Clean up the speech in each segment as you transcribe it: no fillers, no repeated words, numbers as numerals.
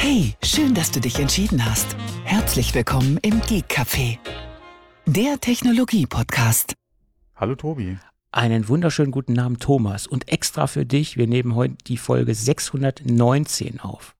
Hey, schön, dass du dich entschieden hast. Herzlich willkommen im Geek Café, der Technologie-Podcast. Hallo Tobi. Einen wunderschönen guten Abend, Thomas. Und extra für dich, wir nehmen heute die Folge 619 auf.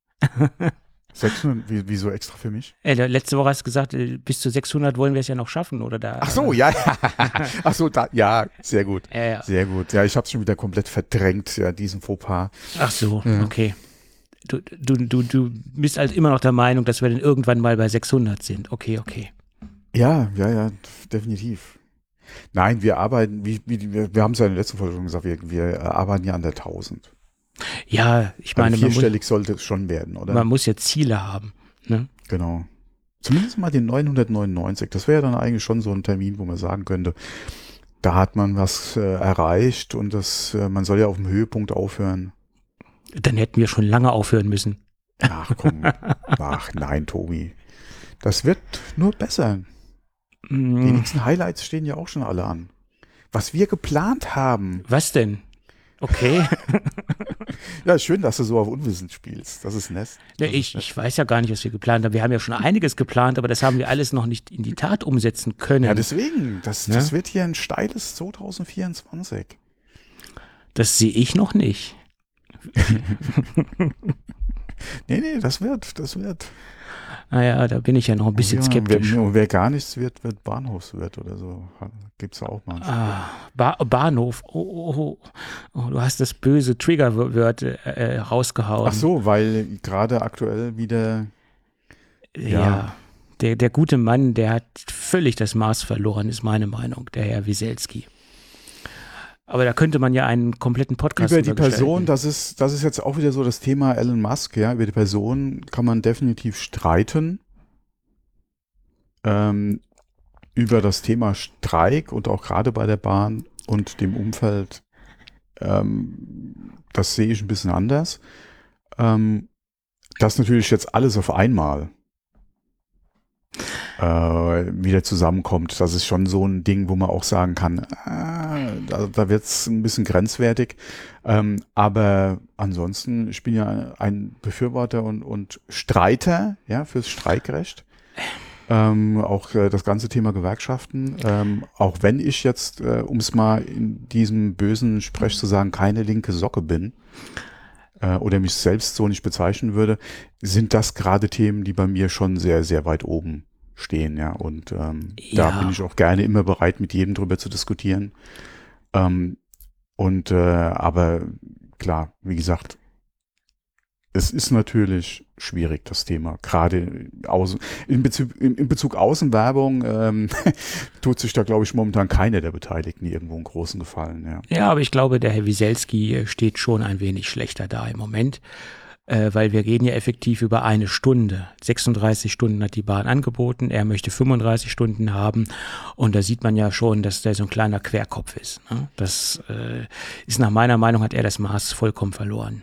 600, wieso extra für mich? Letzte Woche hast du gesagt, bis zu 600 wollen wir es ja noch schaffen, oder da? Ach so, ja. Ach so, ja, sehr gut. Ja. Sehr gut. Ja, ich habe es schon wieder komplett verdrängt, ja, diesen Fauxpas. Ach so, okay. Du bist halt immer noch der Meinung, dass wir dann irgendwann mal bei 600 sind. Okay. Ja, definitiv. Nein, wir arbeiten, wir haben es ja in der letzten Folge schon gesagt, wir arbeiten ja an der 1000. Ja, ich meine, vierstellig sollte es schon werden, oder? Man muss ja Ziele haben. Ne? Genau. Zumindest mal den 999. Das wäre dann eigentlich schon so ein Termin, wo man sagen könnte, da hat man was erreicht und man soll ja auf dem Höhepunkt aufhören. Dann hätten wir schon lange aufhören müssen. Ach komm. Ach nein, Tobi. Das wird nur besser. Die nächsten Highlights stehen ja auch schon alle an. Was wir geplant haben. Was denn? Okay. Ja, schön, dass du so auf Unwissen spielst. Das ist nett. Ja, ich weiß ja gar nicht, was wir geplant haben. Wir haben ja schon einiges geplant, aber das haben wir alles noch nicht in die Tat umsetzen können. Ja, deswegen. Das wird hier ein steiles 2024. Das sehe ich noch nicht. Nee, das wird. Naja, da bin ich ja noch ein bisschen skeptisch. Wer gar nichts wird Bahnhofswirt oder so. Gibt's ja auch manchmal. Bahnhof. Oh, du hast das böse Triggerwort rausgehauen. Ach so, weil gerade aktuell wieder. Ja. Der gute Mann, der hat völlig das Maß verloren, ist meine Meinung, der Herr Wieselski. Aber da könnte man ja einen kompletten Podcast über die Person, das ist jetzt auch wieder so das Thema Elon Musk, ja, über die Person kann man definitiv streiten. Über das Thema Streik und auch gerade bei der Bahn und dem Umfeld, das sehe ich ein bisschen anders. Das natürlich jetzt alles auf einmal wieder zusammenkommt. Das ist schon so ein Ding, wo man auch sagen kann, da wird es ein bisschen grenzwertig. Aber ansonsten, ich bin ja ein Befürworter und Streiter, ja, fürs Streikrecht. Auch das ganze Thema Gewerkschaften. Auch wenn ich jetzt, um es mal in diesem bösen Sprech zu sagen, keine linke Socke bin, oder mich selbst so nicht bezeichnen würde, sind das gerade Themen, die bei mir schon sehr, sehr weit oben stehen, ja. Und da bin ich auch gerne immer bereit, mit jedem drüber zu diskutieren. Aber klar, wie gesagt, es ist natürlich schwierig, das Thema. Gerade in Bezug Außenwerbung tut sich da, glaube ich, momentan keiner der Beteiligten irgendwo einen großen Gefallen. Ja, aber ich glaube, der Herr Wieselski steht schon ein wenig schlechter da im Moment, weil wir reden ja effektiv über eine Stunde. 36 Stunden hat die Bahn angeboten, er möchte 35 Stunden haben und da sieht man ja schon, dass der so ein kleiner Querkopf ist. Ne? Das ist nach meiner Meinung, hat er das Maß vollkommen verloren.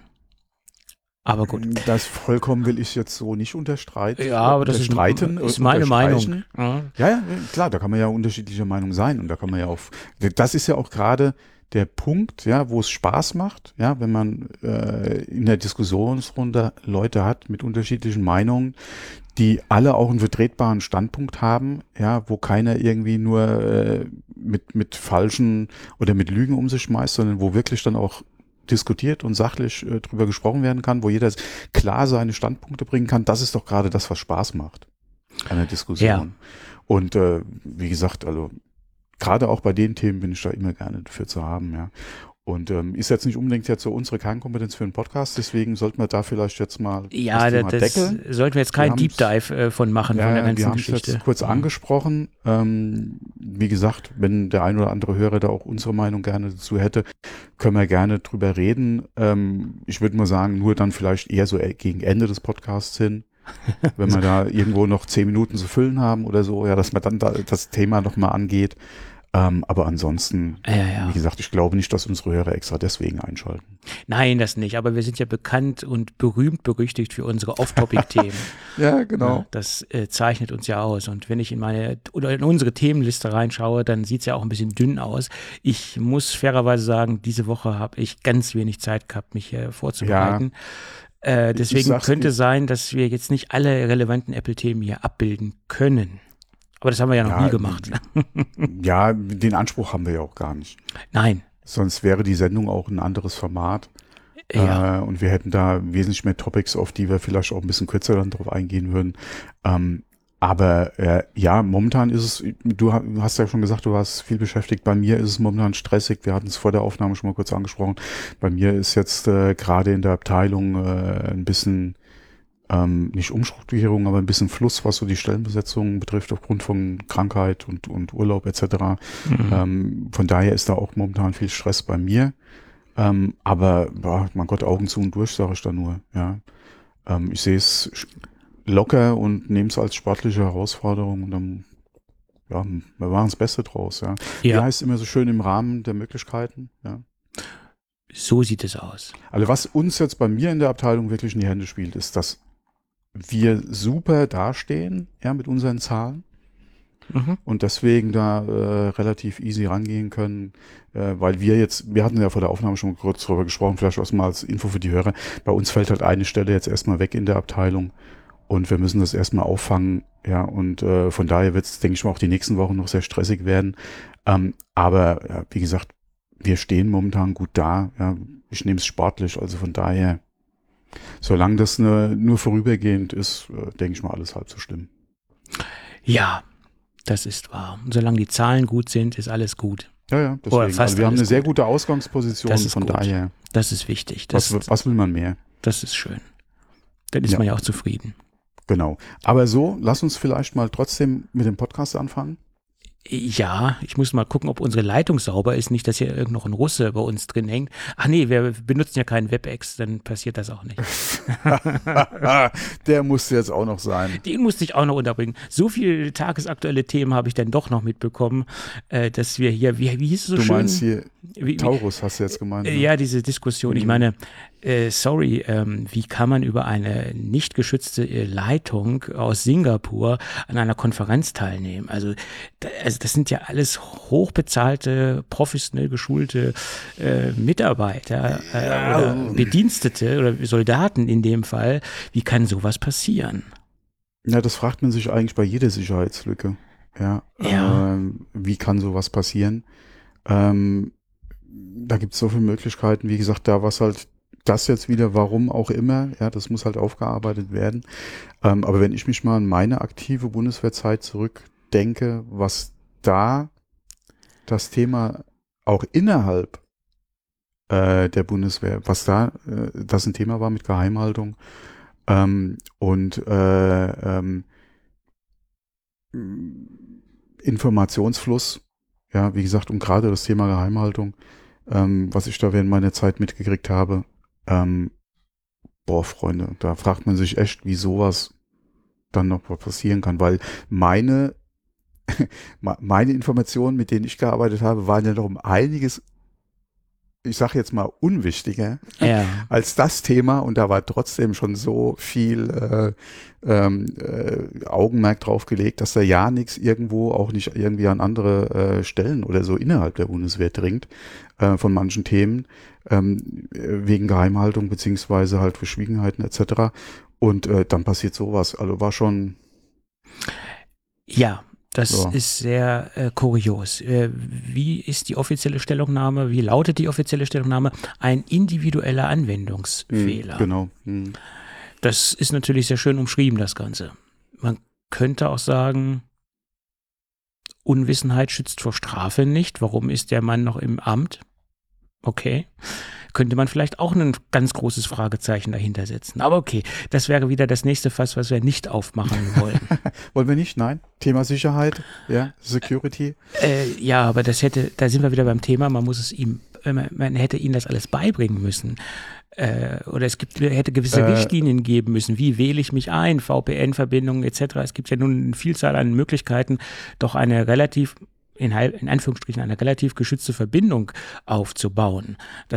Aber gut. Das vollkommen will ich jetzt so nicht unterstreiten. Ja, aber das ist meine Meinung. Ja, klar, da kann man ja unterschiedlicher Meinung sein und da kann man ja das ist ja auch gerade der Punkt, ja, wo es Spaß macht, ja, wenn man in der Diskussionsrunde Leute hat mit unterschiedlichen Meinungen, die alle auch einen vertretbaren Standpunkt haben, ja, wo keiner irgendwie nur mit falschen oder mit Lügen um sich schmeißt, sondern wo wirklich dann auch diskutiert und sachlich drüber gesprochen werden kann, wo jeder klar seine Standpunkte bringen kann. Das ist doch gerade das, was Spaß macht an der Diskussion. Ja. Und wie gesagt, also gerade auch bei den Themen bin ich da immer gerne dafür zu haben, ja. Und ist jetzt nicht unbedingt jetzt so unsere Kernkompetenz für einen Podcast, deswegen sollten wir da vielleicht jetzt mal das Thema deckeln. Sollten wir jetzt keinen Deep Dive von machen, von der ganzen Geschichte. Wir haben es jetzt kurz angesprochen. Wie gesagt, wenn der ein oder andere Hörer da auch unsere Meinung gerne dazu hätte, können wir gerne drüber reden. Ich würde mal sagen, nur dann vielleicht eher so gegen Ende des Podcasts hin, wenn wir da irgendwo noch 10 Minuten zu füllen haben oder so, ja, dass man dann da das Thema nochmal angeht. Aber ansonsten, wie gesagt, ich glaube nicht, dass unsere Hörer extra deswegen einschalten. Nein, das nicht. Aber wir sind ja bekannt und berühmt-berüchtigt für unsere Off-Topic-Themen. Ja, genau. Ja, das zeichnet uns ja aus. Und wenn ich in unsere Themenliste reinschaue, dann sieht es ja auch ein bisschen dünn aus. Ich muss fairerweise sagen, diese Woche habe ich ganz wenig Zeit gehabt, mich hier vorzubereiten. Deswegen könnte sein, dass wir jetzt nicht alle relevanten Apple-Themen hier abbilden können. Aber das haben wir ja noch nie gemacht. Ja, den Anspruch haben wir ja auch gar nicht. Nein. Sonst wäre die Sendung auch ein anderes Format. Ja. Und wir hätten da wesentlich mehr Topics, auf die wir vielleicht auch ein bisschen kürzer dann drauf eingehen würden. Aber ja, momentan ist es, du hast ja schon gesagt, du warst viel beschäftigt. Bei mir ist es momentan stressig. Wir hatten es vor der Aufnahme schon mal kurz angesprochen. Bei mir ist jetzt gerade in der Abteilung ein bisschen, nicht Umstrukturierung, aber ein bisschen Fluss, was so die Stellenbesetzung betrifft, aufgrund von Krankheit und Urlaub etc. Von daher ist da auch momentan viel Stress bei mir. Aber mein Gott, Augen zu und durch, sage ich da nur. Ja, ich sehe es locker und nehme es als sportliche Herausforderung und dann, ja, wir machen das Beste draus. Ja. Wie heißt immer so schön im Rahmen der Möglichkeiten. Ja. So sieht es aus. Also was uns jetzt bei mir in der Abteilung wirklich in die Hände spielt, ist, dass wir super dastehen, ja, mit unseren Zahlen. Und deswegen da relativ easy rangehen können, weil wir hatten ja vor der Aufnahme schon kurz drüber gesprochen, vielleicht auch mal als Info für die Hörer, bei uns fällt halt eine Stelle jetzt erstmal weg in der Abteilung und wir müssen das erstmal auffangen, ja, und von daher wird es, denke ich mal, auch die nächsten Wochen noch sehr stressig werden, aber ja, wie gesagt, wir stehen momentan gut da, ja, ich nehme es sportlich, also von daher, solange das nur vorübergehend ist, denke ich mal, alles halb so schlimm. Ja, das ist wahr. Und solange die Zahlen gut sind, ist alles gut. Ja, deswegen. Also wir haben eine sehr gute Ausgangsposition, von gut. Daher. Das ist wichtig. Was will man mehr? Das ist schön. Dann ist man ja auch zufrieden. Genau. Aber so, lass uns vielleicht mal trotzdem mit dem Podcast anfangen. Ja, ich muss mal gucken, ob unsere Leitung sauber ist, nicht, dass hier irgend noch ein Russe bei uns drin hängt. Ach nee, wir benutzen ja keinen WebEx, dann passiert das auch nicht. Der musste jetzt auch noch sein. Den musste ich auch noch unterbringen. So viele tagesaktuelle Themen habe ich dann doch noch mitbekommen, dass wir hier, wie hieß es so schön? Du meinst hier Taurus, hast du jetzt gemeint? Ne? Ja, diese Diskussion. Ich meine, wie kann man über eine nicht geschützte Leitung aus Singapur an einer Konferenz teilnehmen? Also das sind ja alles hochbezahlte, professionell geschulte Mitarbeiter oder Bedienstete oder Soldaten in dem Fall. Wie kann sowas passieren? Ja, das fragt man sich eigentlich bei jeder Sicherheitslücke. Ja. Wie kann sowas passieren? Da gibt es so viele Möglichkeiten. Wie gesagt, da was halt das jetzt wieder, warum auch immer, ja, das muss halt aufgearbeitet werden. Aber wenn ich mich mal an meine aktive Bundeswehrzeit zurückdenke, was da das Thema auch innerhalb der Bundeswehr, was da das ein Thema war mit Geheimhaltung und Informationsfluss, ja, wie gesagt, und gerade das Thema Geheimhaltung, was ich da während meiner Zeit mitgekriegt habe, Freunde, da fragt man sich echt, wie sowas dann noch passieren kann, weil meine Informationen, mit denen ich gearbeitet habe, waren ja noch um einiges, ich sage jetzt mal, unwichtiger als das Thema und da war trotzdem schon so viel Augenmerk drauf gelegt, dass da ja nichts irgendwo auch nicht irgendwie an andere Stellen oder so innerhalb der Bundeswehr dringt von manchen Themen wegen Geheimhaltung beziehungsweise halt Verschwiegenheiten etc. Und dann passiert sowas. Also war schon... Ja, das ist sehr kurios. Wie ist die offizielle Stellungnahme? Wie lautet die offizielle Stellungnahme? Ein individueller Anwendungsfehler. Genau. Das ist natürlich sehr schön umschrieben, das Ganze. Man könnte auch sagen, Unwissenheit schützt vor Strafe nicht. Warum ist der Mann noch im Amt? Okay. Könnte man vielleicht auch ein ganz großes Fragezeichen dahinter setzen. Aber okay, das wäre wieder das nächste Fass, was wir nicht aufmachen wollen. Wollen wir nicht? Nein. Thema Sicherheit, ja, Security. Ja, aber da sind wir wieder beim Thema, man hätte ihnen das alles beibringen müssen. Oder hätte gewisse Richtlinien geben müssen. Wie wähle ich mich ein? VPN-Verbindungen etc. Es gibt ja nun eine Vielzahl an Möglichkeiten, doch eine relativ in Anführungsstrichen eine relativ geschützte Verbindung aufzubauen.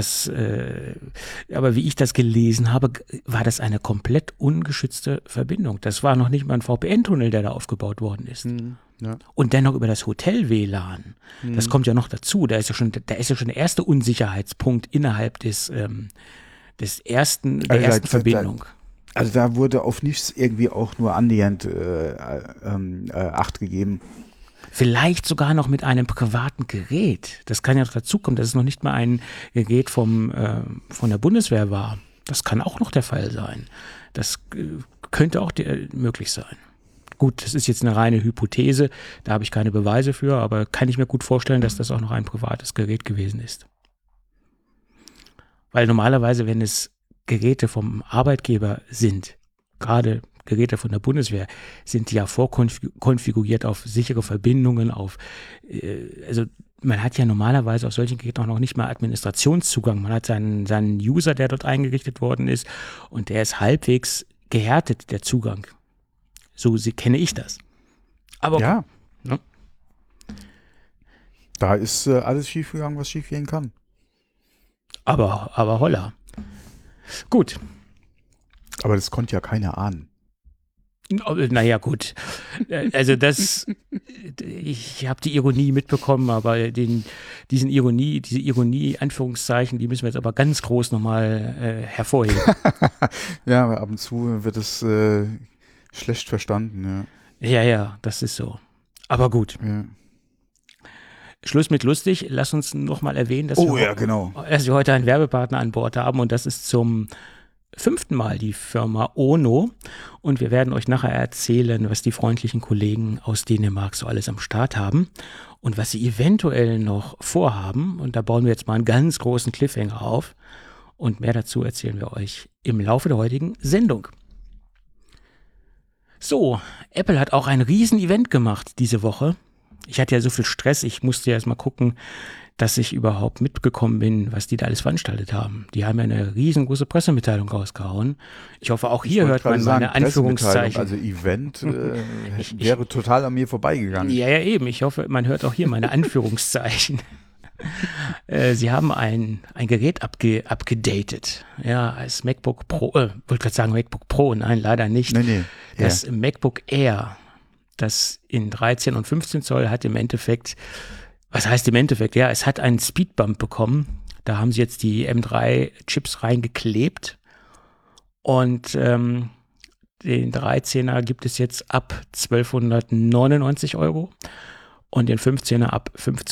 Aber wie ich das gelesen habe, war das eine komplett ungeschützte Verbindung. Das war noch nicht mal ein VPN-Tunnel, der da aufgebaut worden ist. Ja. Und dennoch über das Hotel-WLAN. Das kommt ja noch dazu. Da ist ja schon der erste Unsicherheitspunkt innerhalb des der ersten Verbindung. Also da wurde auf nichts irgendwie auch nur annähernd Acht gegeben. Vielleicht sogar noch mit einem privaten Gerät. Das kann ja noch dazukommen, dass es noch nicht mal ein Gerät von der Bundeswehr war. Das kann auch noch der Fall sein. Das könnte auch möglich sein. Gut, das ist jetzt eine reine Hypothese, da habe ich keine Beweise für, aber kann ich mir gut vorstellen, dass das auch noch ein privates Gerät gewesen ist. Weil normalerweise, wenn es Geräte vom Arbeitgeber sind, gerade Geräte von der Bundeswehr, sind die ja vorkonfiguriert auf sichere Verbindungen, also man hat ja normalerweise auf solchen Geräten auch noch nicht mal Administrationszugang. Man hat seinen User, der dort eingerichtet worden ist, und der ist halbwegs gehärtet, der Zugang. So kenne ich das. Aber ja. Ne? Da ist alles schiefgegangen, was schiefgehen kann. Aber holla. Gut. Aber das konnte ja keiner ahnen. Naja, gut. Also ich habe die Ironie mitbekommen, aber diese Ironie, Anführungszeichen, die müssen wir jetzt aber ganz groß nochmal hervorheben. Ja, aber ab und zu wird es schlecht verstanden, ja. Ja, das ist so. Aber gut. Ja. Schluss mit lustig. Lass uns nochmal erwähnen, dass wir heute einen Werbepartner an Bord haben, und das ist zum 5. Mal die Firma Ono, und wir werden euch nachher erzählen, was die freundlichen Kollegen aus Dänemark so alles am Start haben und was sie eventuell noch vorhaben, und da bauen wir jetzt mal einen ganz großen Cliffhanger auf, und mehr dazu erzählen wir euch im Laufe der heutigen Sendung. So, Apple hat auch ein Riesen-Event gemacht diese Woche. Ich hatte ja so viel Stress, ich musste ja erst mal gucken, dass ich überhaupt mitgekommen bin, was die da alles veranstaltet haben. Die haben ja eine riesengroße Pressemitteilung rausgehauen. Ich hoffe, auch hier hört man meine Anführungszeichen. Also Event wäre total an mir vorbeigegangen. Ja, eben. Ich hoffe, man hört auch hier meine Anführungszeichen. Sie haben ein Gerät abgedatet. Ja, als MacBook Pro, wollte gerade sagen MacBook Pro, nein, leider nicht. Nee. Das MacBook Air, das in 13 und 15 Zoll hat im Endeffekt, was heißt im Endeffekt? Ja, es hat einen Speedbump bekommen. Da haben sie jetzt die M3-Chips reingeklebt. Und den 13er gibt es jetzt ab 1.299 € und den 15er ab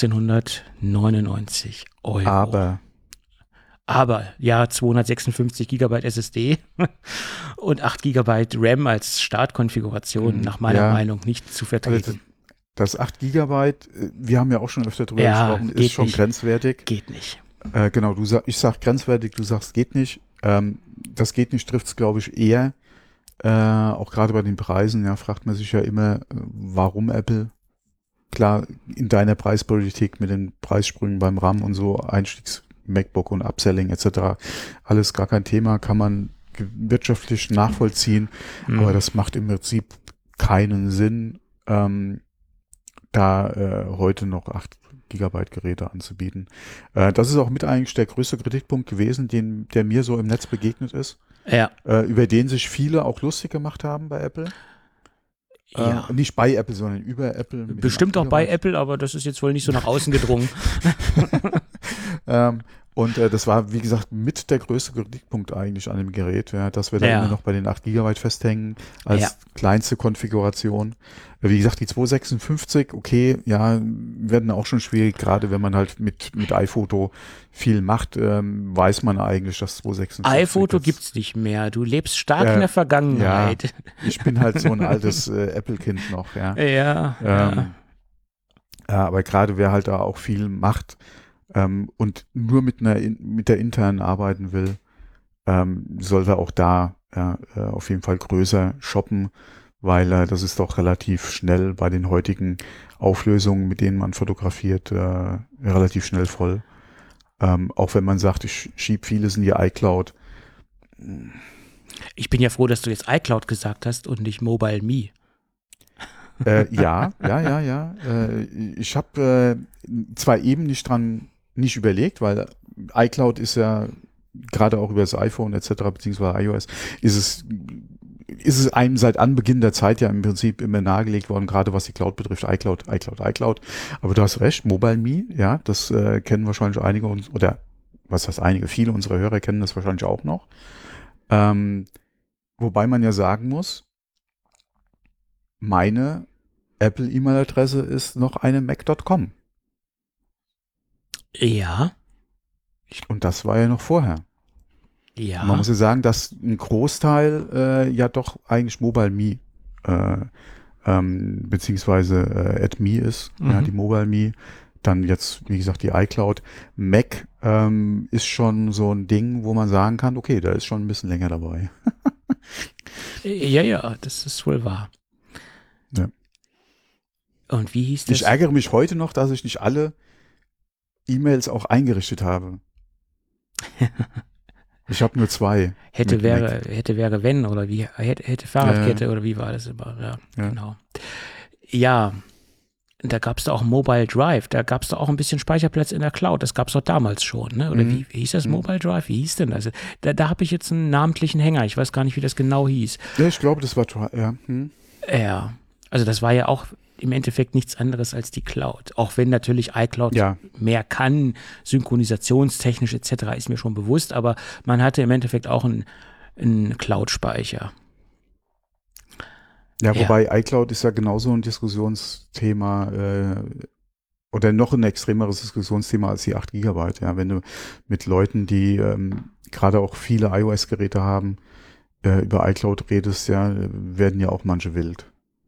1.599 €. Aber, ja, 256 GB SSD und 8 GB RAM als Startkonfiguration nach meiner Meinung nicht zu vertreten. Also das 8 GB, wir haben ja auch schon öfter drüber gesprochen, ist schon nicht grenzwertig. Geht nicht. Genau, ich sag grenzwertig, du sagst geht nicht. Das geht nicht, trifft es, glaube ich, eher. Auch gerade bei den Preisen, ja, fragt man sich ja immer, warum Apple? Klar, in deiner Preispolitik mit den Preissprüngen beim RAM und so, Einstiegs-MacBook und Upselling etc., alles gar kein Thema, kann man wirtschaftlich nachvollziehen, aber das macht im Prinzip keinen Sinn, heute noch 8 GB Geräte anzubieten. Das ist auch mit eigentlich der größte Kritikpunkt gewesen, der mir so im Netz begegnet ist, über den sich viele auch lustig gemacht haben bei Apple. Ja. Nicht bei Apple, sondern über Apple. Bestimmt auch bei Apple, aber das ist jetzt wohl nicht so nach außen gedrungen. Und das war, wie gesagt, mit der größte Kritikpunkt eigentlich an dem Gerät, ja, dass wir da immer noch bei den 8 GB festhängen als kleinste Konfiguration. Wie gesagt, die 256, okay, ja, werden auch schon schwierig, gerade wenn man halt mit iPhoto viel macht, weiß man eigentlich, dass 256 iPhoto gibt's nicht mehr, du lebst stark in der Vergangenheit. Ja, ich bin halt so ein altes Apple-Kind noch, ja. Ja. Aber gerade wer halt da auch viel macht, und nur mit der internen arbeiten will, sollte auch da auf jeden Fall größer shoppen, weil das ist doch relativ schnell bei den heutigen Auflösungen, mit denen man fotografiert, relativ schnell voll. Auch wenn man sagt, ich schiebe vieles in die iCloud. Ich bin ja froh, dass du jetzt iCloud gesagt hast und nicht MobileMe. Ja. Ich habe zwar eben nicht überlegt, weil iCloud ist ja gerade auch über das iPhone etc. beziehungsweise iOS ist es einem seit Anbeginn der Zeit ja im Prinzip immer nahegelegt worden, gerade was die Cloud betrifft, iCloud. Aber du hast recht, MobileMe, ja, das kennen wahrscheinlich einige oder was heißt einige, viele unserer Hörer kennen das wahrscheinlich auch noch. Wobei man ja sagen muss, meine Apple-E-Mail-Adresse ist noch eine mac.com. Ja. Und das war ja noch vorher. Ja. Man muss ja sagen, dass ein Großteil ja doch eigentlich MobileMe beziehungsweise @me ist, ja, die MobileMe. Dann jetzt, wie gesagt, die iCloud. Mac ist schon so ein Ding, wo man sagen kann, okay, da ist schon ein bisschen länger dabei. Ja, das ist wohl wahr. Ja. Und wie hieß das? Ich ärgere mich heute noch, dass ich nicht alle E-Mails auch eingerichtet habe. Ich habe nur 2. Hätte wäre wenn oder wie hätte Fahrradkette oder wie war das immer? Ja. Genau. Ja, da gab es da auch Mobile Drive, da gab es da auch ein bisschen Speicherplatz in der Cloud, das gab es doch damals schon, ne? Oder wie hieß das, Mobile Drive? Wie hieß denn das? Da habe ich jetzt einen namentlichen Hänger, ich weiß gar nicht, wie das genau hieß. Ja, ich glaube, das war, ja. Ja, also das war ja auch im Endeffekt nichts anderes als die Cloud. Auch wenn natürlich iCloud mehr kann, synchronisationstechnisch etc. ist mir schon bewusst, aber man hatte im Endeffekt auch einen Cloud-Speicher. Ja, wobei iCloud ist ja genauso ein Diskussionsthema oder noch ein extremeres Diskussionsthema als die 8 Gigabyte. Ja, wenn du mit Leuten, die gerade auch viele iOS-Geräte haben, über iCloud redest, ja, werden ja auch manche wild.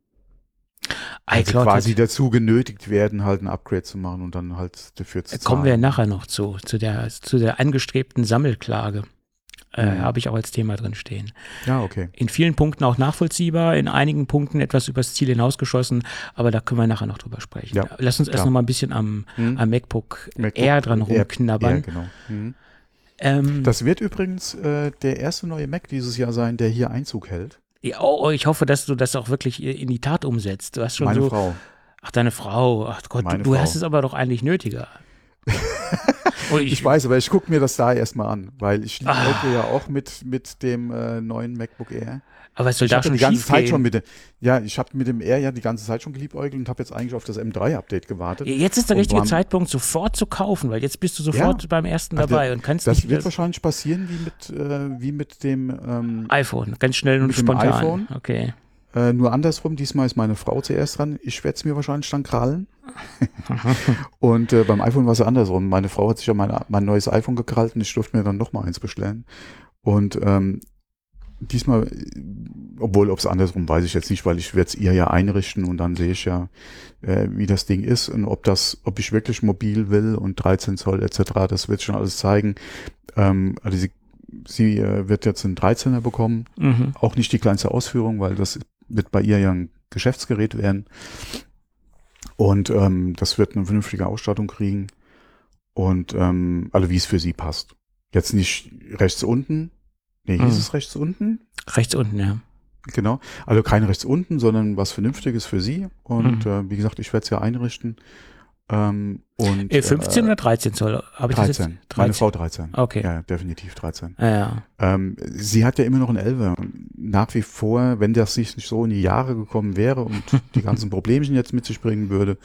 Also quasi dazu genötigt werden, halt ein Upgrade zu machen und dann halt dafür zu zahlen. Kommen wir nachher noch zu der angestrebten Sammelklage. Habe ich auch als Thema drin stehen. Ja, okay. In vielen Punkten auch nachvollziehbar, in einigen Punkten etwas übers Ziel hinausgeschossen, aber da können wir nachher noch drüber sprechen. Ja, lass uns erst noch mal ein bisschen am MacBook Air dran rumknabbern. Ja, genau. Das wird übrigens der erste neue Mac dieses Jahr sein, der hier Einzug hält. Ja, ich hoffe, dass du das auch wirklich in die Tat umsetzt. Du hast schon Meine Frau. Ach, deine Frau. Ach Gott, du hast es aber doch eigentlich nötiger. Ich weiß, aber ich gucke mir das da erstmal an, weil ich liebe ja auch mit dem neuen MacBook Air. Aber es soll da schon die ganze Zeit schon ich habe mit dem Air ja die ganze Zeit schon geliebäugelt und habe jetzt eigentlich auf das M3-Update gewartet. Jetzt ist der richtige Zeitpunkt, sofort zu kaufen, weil jetzt bist du sofort beim ersten dabei und kannst das wird wahrscheinlich passieren wie mit dem iPhone, ganz schnell und spontan. iPhone. Okay. Nur andersrum, diesmal ist meine Frau zuerst dran. Ich werde es mir wahrscheinlich dann krallen. Und beim iPhone war es andersrum. Meine Frau hat sich ja mein neues iPhone gekrallt und ich durfte mir dann nochmal eins bestellen. Und diesmal, obwohl, ob es andersrum, weiß ich jetzt nicht, weil ich werde es ihr ja einrichten und dann sehe ich ja, wie das Ding ist und ob ich wirklich mobil will und 13 Zoll etc., das wird schon alles zeigen. Also sie wird jetzt einen 13er bekommen, auch nicht die kleinste Ausführung, weil das wird bei ihr ja ein Geschäftsgerät werden und das wird eine vernünftige Ausstattung kriegen und also wie es für sie passt. Jetzt nicht rechts unten, hieß es rechts unten? Rechts unten, ja. Genau, also kein rechts unten, sondern was Vernünftiges für sie und wie gesagt, ich werde es ja einrichten. Und 15 oder 13 Zoll? 13. Meine Frau 13. Okay. Ja, definitiv 13. Ja. Sie hat ja immer noch einen 11er. Nach wie vor, wenn das nicht so in die Jahre gekommen wäre und die ganzen Problemchen jetzt mit sich bringen würde,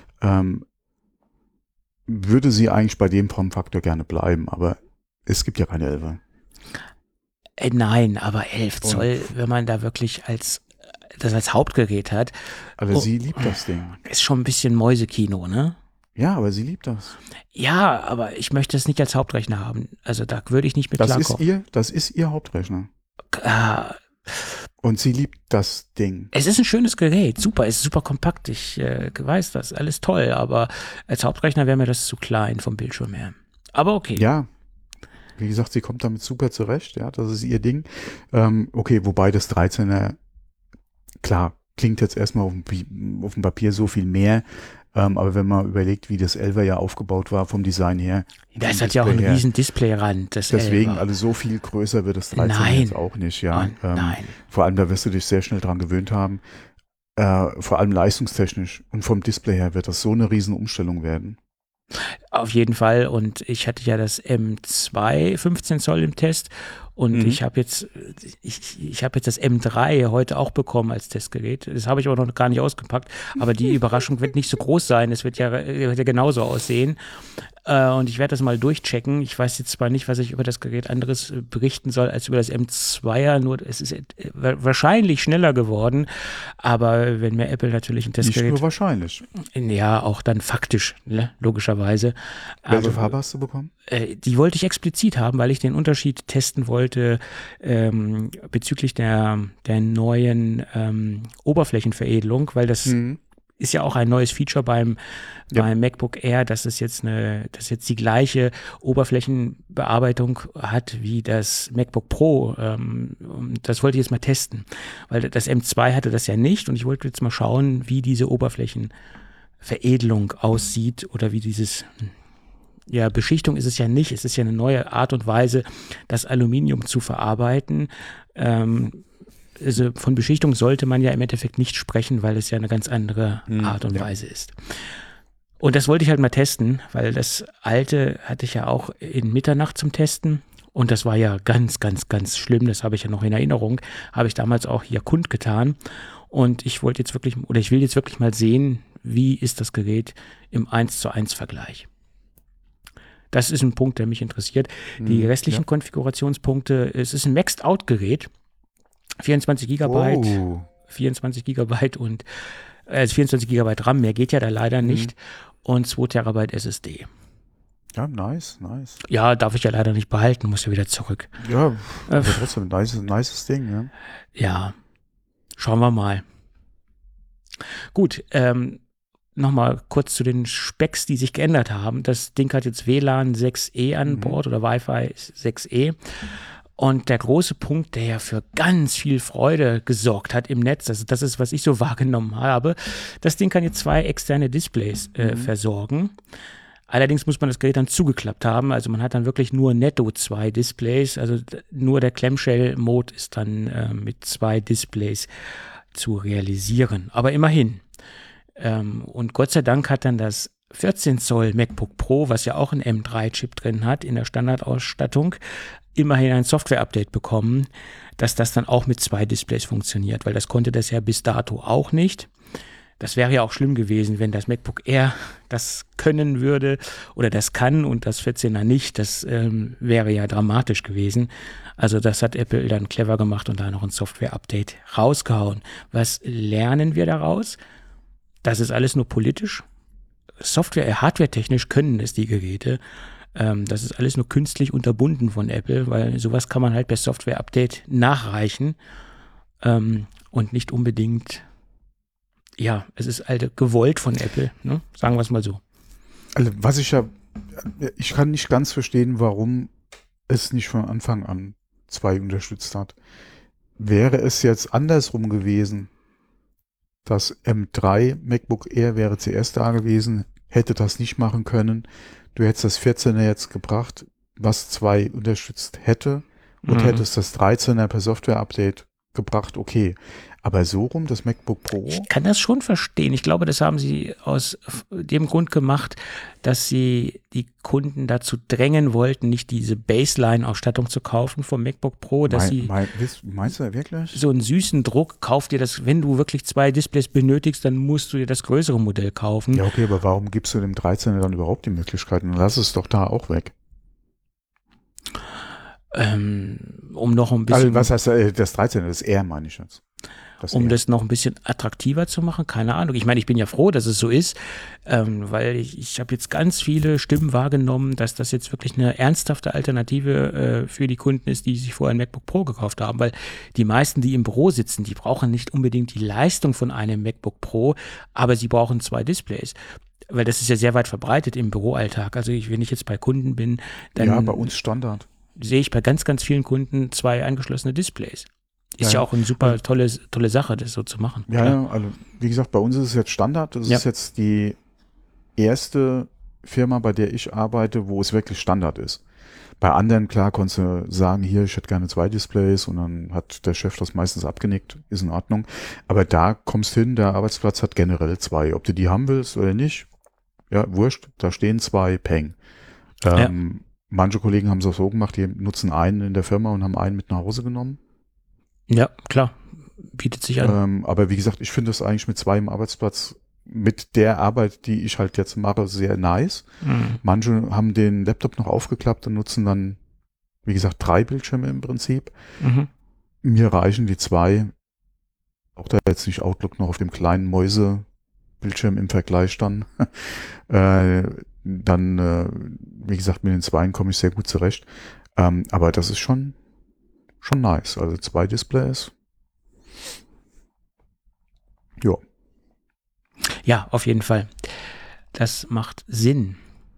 würde sie eigentlich bei dem Formfaktor gerne bleiben. Aber es gibt ja keine 11er. Nein, aber 11 Zoll, wenn man da wirklich das als Hauptgerät hat. Aber sie liebt das Ding. Ist schon ein bisschen Mäusekino, ne? Ja, aber sie liebt das. Ja, aber ich möchte es nicht als Hauptrechner haben. Also da würde ich nicht mit klarkommen. Das ist ihr Hauptrechner. Ah. Und sie liebt das Ding. Es ist ein schönes Gerät, super, es ist super kompakt, ich weiß das, alles toll, aber als Hauptrechner wäre mir das zu klein vom Bildschirm her. Aber okay. Ja. Wie gesagt, sie kommt damit super zurecht, ja, das ist ihr Ding. Okay, wobei das 13er, klar, klingt jetzt erstmal auf dem Papier so viel mehr, aber wenn man überlegt, wie das 11er ja aufgebaut war vom Design her. Das hat ja auch einen riesen Displayrand, das deswegen, 11er. Also so viel größer wird das 13er jetzt auch nicht, ja. Nein. Vor allem, da wirst du dich sehr schnell dran gewöhnt haben, vor allem leistungstechnisch und vom Display her wird das so eine riesen Umstellung werden. Auf jeden Fall und ich hatte ja das M2 15 Zoll im Test Und ich habe jetzt das M3 heute auch bekommen als Testgerät. Das habe ich aber noch gar nicht ausgepackt. Aber die Überraschung wird nicht so groß sein. Es wird ja genauso aussehen. Und ich werde das mal durchchecken. Ich weiß jetzt zwar nicht, was ich über das Gerät anderes berichten soll als über das M2er, nur es ist wahrscheinlich schneller geworden. Aber wenn mir Apple natürlich ein Testgerät... Nicht nur wahrscheinlich. Ja, auch dann faktisch, ne? Logischerweise. Welche Farbe hast du bekommen? Die wollte ich explizit haben, weil ich den Unterschied testen wollte bezüglich der neuen Oberflächenveredelung, weil das ist ja auch ein neues Feature beim MacBook Air, dass jetzt die gleiche Oberflächenbearbeitung hat wie das MacBook Pro. Das wollte ich jetzt mal testen, weil das M2 hatte das ja nicht und ich wollte jetzt mal schauen, wie diese Oberflächenveredelung aussieht oder wie dieses, ja, Beschichtung ist es ja nicht, es ist ja eine neue Art und Weise, das Aluminium zu verarbeiten. Also von Beschichtung sollte man ja im Endeffekt nicht sprechen, weil es ja eine ganz andere Art und Weise ist. Und das wollte ich halt mal testen, weil das alte hatte ich ja auch in Mitternacht zum Testen und das war ja ganz, ganz, ganz schlimm, das habe ich ja noch in Erinnerung, habe ich damals auch hier kundgetan und ich will jetzt wirklich mal sehen, wie ist das Gerät im 1:1 Vergleich. Das ist ein Punkt, der mich interessiert. Die restlichen Konfigurationspunkte, es ist ein Maxed-Out-Gerät, 24 Gigabyte, 24 Gigabyte und 24 Gigabyte RAM, mehr geht ja da leider nicht und 2 Terabyte SSD. Ja, nice. Ja, darf ich ja leider nicht behalten, muss ja wieder zurück. Ja, aber trotzdem nices Ding, ja. Ja, schauen wir mal. Gut, nochmal kurz zu den Specs, die sich geändert haben. Das Ding hat jetzt WLAN 6E an Bord oder Wi-Fi 6E. Und der große Punkt, der ja für ganz viel Freude gesorgt hat im Netz, also das ist, was ich so wahrgenommen habe, das Ding kann jetzt 2 externe Displays versorgen. Allerdings muss man das Gerät dann zugeklappt haben, also man hat dann wirklich nur netto 2 Displays, also nur der Clamshell-Mode ist dann mit 2 Displays zu realisieren, aber immerhin. Und Gott sei Dank hat dann das 14 Zoll MacBook Pro, was ja auch einen M3-Chip drin hat in der Standardausstattung, immerhin ein Software-Update bekommen, dass das dann auch mit 2 Displays funktioniert, weil das konnte das ja bis dato auch nicht. Das wäre ja auch schlimm gewesen, wenn das MacBook Air das können würde oder das kann und das 14er nicht. Das wäre ja dramatisch gewesen. Also das hat Apple dann clever gemacht und da noch ein Software-Update rausgehauen. Was lernen wir daraus? Das ist alles nur politisch. Hardware-technisch können es die Geräte. Das ist alles nur künstlich unterbunden von Apple, weil sowas kann man halt per Software-Update nachreichen und nicht unbedingt, ja, es ist halt gewollt von Apple, ne? Sagen wir es mal so. Also ich kann nicht ganz verstehen, warum es nicht von Anfang an 2 unterstützt hat. Wäre es jetzt andersrum gewesen, das M3 MacBook Air wäre zuerst da gewesen, hätte das nicht machen können, du hättest das 14er jetzt gebracht, was 2 unterstützt hätte und hättest das 13er per Software-Update gebracht, okay. Aber so rum, das MacBook Pro? Ich kann das schon verstehen. Ich glaube, das haben sie aus dem Grund gemacht, dass sie die Kunden dazu drängen wollten, nicht diese Baseline-Ausstattung zu kaufen vom MacBook Pro. Dass meinst du wirklich? So einen süßen Druck, kauf dir das, wenn du wirklich 2 Displays benötigst, dann musst du dir das größere Modell kaufen. Ja, okay, aber warum gibst du dem 13er dann überhaupt die Möglichkeiten? Lass es doch da auch weg. Um noch ein bisschen... Also, was heißt das 13er? Das Air meine ich jetzt. Das noch ein bisschen attraktiver zu machen, keine Ahnung. Ich meine, ich bin ja froh, dass es so ist, weil ich habe jetzt ganz viele Stimmen wahrgenommen, dass das jetzt wirklich eine ernsthafte Alternative für die Kunden ist, die sich vorher ein MacBook Pro gekauft haben, weil die meisten, die im Büro sitzen, die brauchen nicht unbedingt die Leistung von einem MacBook Pro, aber sie brauchen 2 Displays. Weil das ist ja sehr weit verbreitet im Büroalltag. Also wenn ich jetzt bei Kunden bin, dann ja, bei uns Standard. Sehe ich bei ganz, ganz vielen Kunden 2 angeschlossene Displays. Ist ja auch eine super tolle Sache, das so zu machen. Ja, also wie gesagt, bei uns ist es jetzt Standard. Das ist jetzt die erste Firma, bei der ich arbeite, wo es wirklich Standard ist. Bei anderen, klar, konntest du sagen, hier, ich hätte gerne 2 Displays und dann hat der Chef das meistens abgenickt, ist in Ordnung. Aber da kommst hin, der Arbeitsplatz hat generell 2. Ob du die haben willst oder nicht, ja, wurscht, da stehen 2, peng. manche Kollegen haben es auch so gemacht, die nutzen einen in der Firma und haben einen mit nach Hause genommen. Ja, klar. Bietet sich an. Aber wie gesagt, ich finde das eigentlich mit 2 im Arbeitsplatz mit der Arbeit, die ich halt jetzt mache, sehr nice. Manche haben den Laptop noch aufgeklappt und nutzen dann, wie gesagt, 3 Bildschirme im Prinzip. Mir reichen die 2. Auch da jetzt nicht Outlook noch auf dem kleinen Mäuse-Bildschirm im Vergleich dann. Wie gesagt, mit den 2 komme ich sehr gut zurecht. Aber das ist schon nice. Also 2 Displays. Ja. Ja, auf jeden Fall. Das macht Sinn.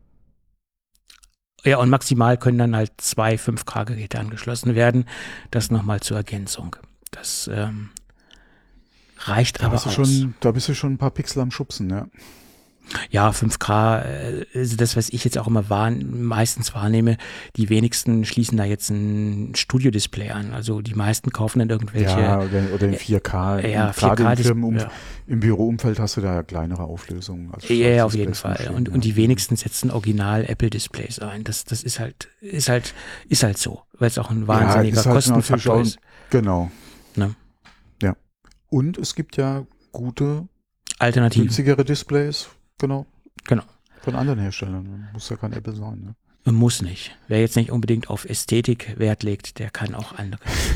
Ja, und maximal können dann halt 2 5K-Geräte angeschlossen werden. Das nochmal zur Ergänzung. Das reicht aber aus. Da bist du schon ein paar Pixel am Schubsen, ja. Ja, 5K, das, was ich jetzt auch immer meistens wahrnehme, die wenigsten schließen da jetzt ein Studio-Display an. Also die meisten kaufen dann irgendwelche. Ja, oder in 4K. Ja, gerade 4K im Büroumfeld hast du da kleinere Auflösungen. Also ja, auf jeden Fall. Und die wenigsten setzen original Apple-Displays ein. Das ist halt so, weil es auch ein wahnsinniger Kostenfaktor ist. Genau. Ne? Ja. Und es gibt ja gute, Alternativen. günstigere Displays. Genau. Von anderen Herstellern. Muss ja kein Apple sein. Ne? Muss nicht. Wer jetzt nicht unbedingt auf Ästhetik Wert legt, der kann auch andere.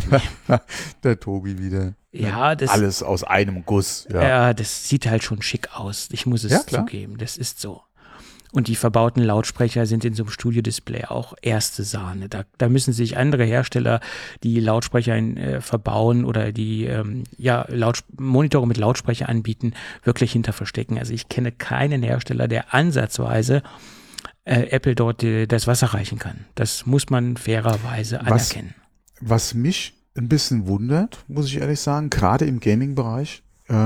Der Tobi wieder. Ja, alles aus einem Guss. Ja, das sieht halt schon schick aus. Ich muss es zugeben. Das ist so. Und die verbauten Lautsprecher sind in so einem Studio-Display auch erste Sahne. Da müssen sich andere Hersteller, die Lautsprecher verbauen oder die Monitore mit Lautsprecher anbieten, wirklich hinter verstecken. Also ich kenne keinen Hersteller, der ansatzweise Apple dort das Wasser reichen kann. Das muss man fairerweise anerkennen. Was mich ein bisschen wundert, muss ich ehrlich sagen, gerade im Gaming-Bereich,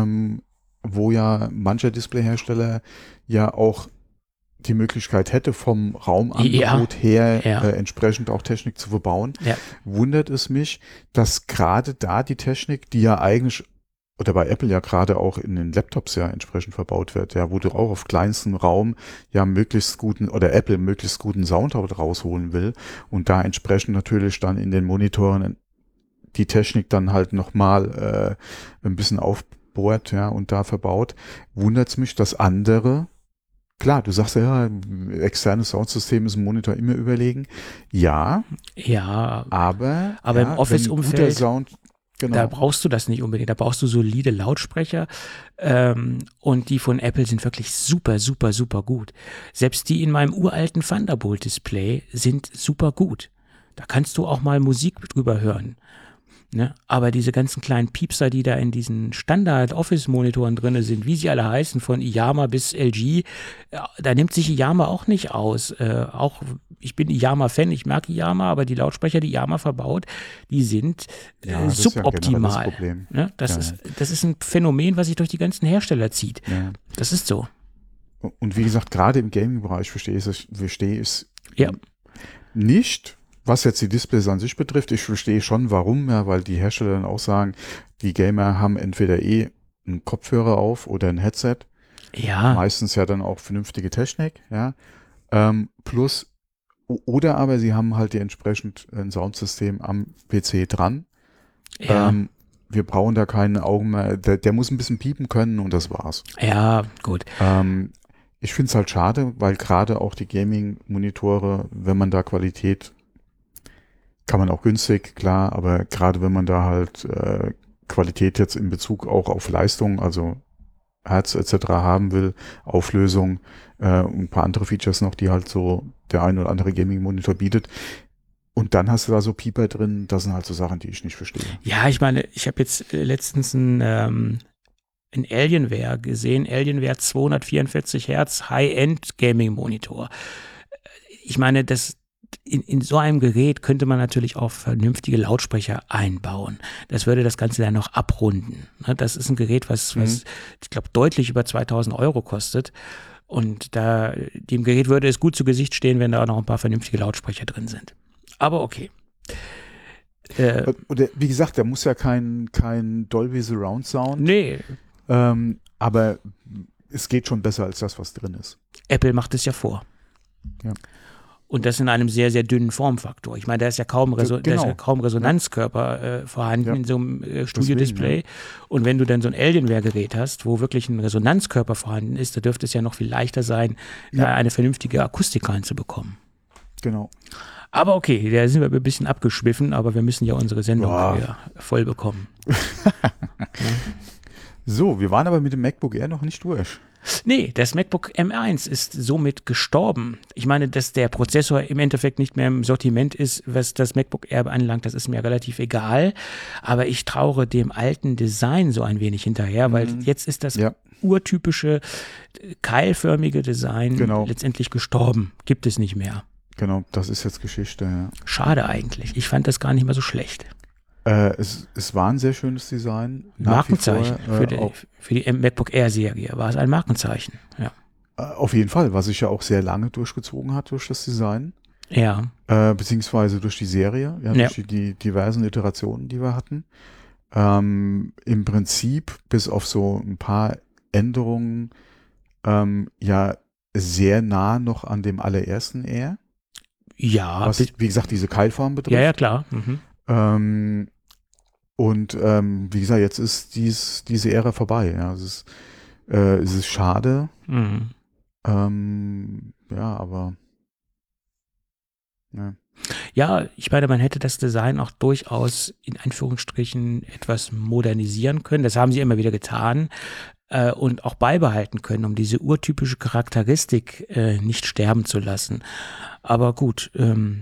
wo ja mancher Displayhersteller ja auch die Möglichkeit hätte, vom Raumangebot her entsprechend auch Technik zu verbauen, wundert es mich, dass gerade da die Technik, die ja eigentlich, oder bei Apple ja gerade auch in den Laptops ja entsprechend verbaut wird, ja, wo du auch auf kleinstem Raum ja Apple möglichst guten Sound rausholen will und da entsprechend natürlich dann in den Monitoren die Technik dann halt nochmal ein bisschen aufbohrt, ja, und da verbaut, wundert es mich, dass andere. Klar, du sagst ja, externes Soundsystem ist im Monitor immer überlegen. Ja, aber im Office-Umfeld, Sound, genau. Da brauchst du das nicht unbedingt. Da brauchst du solide Lautsprecher und die von Apple sind wirklich super, super, super gut. Selbst die in meinem uralten Thunderbolt-Display sind super gut. Da kannst du auch mal Musik drüber hören. Ne? Aber diese ganzen kleinen Piepser, die da in diesen Standard-Office-Monitoren drin sind, wie sie alle heißen, von Iyama bis LG, da nimmt sich Iyama auch nicht aus. Ich bin Iyama-Fan, ich mag Iyama, aber die Lautsprecher, die Iyama verbaut, die sind suboptimal. Ist ja ne? Das ist ein Phänomen, was sich durch die ganzen Hersteller zieht. Ja. Das ist so. Und wie gesagt, gerade im Gaming-Bereich verstehe ich es nicht. Was jetzt die Displays an sich betrifft, ich verstehe schon, warum, ja, weil die Hersteller dann auch sagen, die Gamer haben entweder einen Kopfhörer auf oder ein Headset. Ja. Meistens ja dann auch vernünftige Technik, ja. Oder aber sie haben halt entsprechend ein Soundsystem am PC dran. Ja. Wir brauchen da keinen Augen mehr, der muss ein bisschen piepen können und das war's. Ja, gut. Ich finde es halt schade, weil gerade auch die Gaming-Monitore, wenn man da Qualität, kann man auch günstig, klar, aber gerade wenn man da halt Qualität jetzt in Bezug auch auf Leistung, also Hertz etc. haben will, Auflösung und ein paar andere Features noch, die halt so der ein oder andere Gaming-Monitor bietet. Und dann hast du da so Pieper drin, das sind halt so Sachen, die ich nicht verstehe. Ja, ich meine, ich habe jetzt letztens ein Alienware gesehen, Alienware 244 Hertz High-End Gaming-Monitor. Ich meine, in so einem Gerät könnte man natürlich auch vernünftige Lautsprecher einbauen. Das würde das Ganze dann noch abrunden. Das ist ein Gerät, was ich glaube, deutlich über 2.000 Euro kostet. Und dem Gerät würde es gut zu Gesicht stehen, wenn da auch noch ein paar vernünftige Lautsprecher drin sind. Aber okay. Oder wie gesagt, da muss ja kein Dolby Surround Sound. Nee. Aber es geht schon besser als das, was drin ist. Apple macht es ja vor. Ja. Und das in einem sehr, sehr dünnen Formfaktor. Ich meine, da ist ja kaum, da ist ja kaum Resonanzkörper vorhanden in so einem Studio-Display. Und wenn du dann so ein Alienware-Gerät hast, wo wirklich ein Resonanzkörper vorhanden ist, da dürfte es ja noch viel leichter sein, da eine vernünftige Akustik reinzubekommen. Genau. Aber okay, da sind wir ein bisschen abgeschwiffen, aber wir müssen ja unsere Sendung voll bekommen. So, wir waren aber mit dem MacBook Air noch nicht durch. Nee, das MacBook M1 ist somit gestorben. Ich meine, dass der Prozessor im Endeffekt nicht mehr im Sortiment ist, was das MacBook Air anlangt, das ist mir relativ egal. Aber ich trauere dem alten Design so ein wenig hinterher, weil jetzt ist das urtypische, keilförmige Design letztendlich gestorben. Gibt es nicht mehr. Genau, das ist jetzt Geschichte, ja. Schade eigentlich. Ich fand das gar nicht mal so schlecht. Es war ein sehr schönes Design. Markenzeichen für die MacBook Air-Serie war es ein Markenzeichen, ja. Auf jeden Fall, was sich ja auch sehr lange durchgezogen hat durch das Design. Ja. Beziehungsweise durch die Serie, durch die diversen Iterationen, die wir hatten. Im Prinzip, bis auf so ein paar Änderungen, sehr nah noch an dem allerersten Air. Ja. Was, wie gesagt, diese Keilform betrifft. Ja, klar. Wie gesagt, jetzt ist diese Ära vorbei. Ja. Es ist schade. Aber ja, ich meine, man hätte das Design auch durchaus in Anführungsstrichen etwas modernisieren können. Das haben sie immer wieder getan und auch beibehalten können, um diese urtypische Charakteristik nicht sterben zu lassen. Aber gut,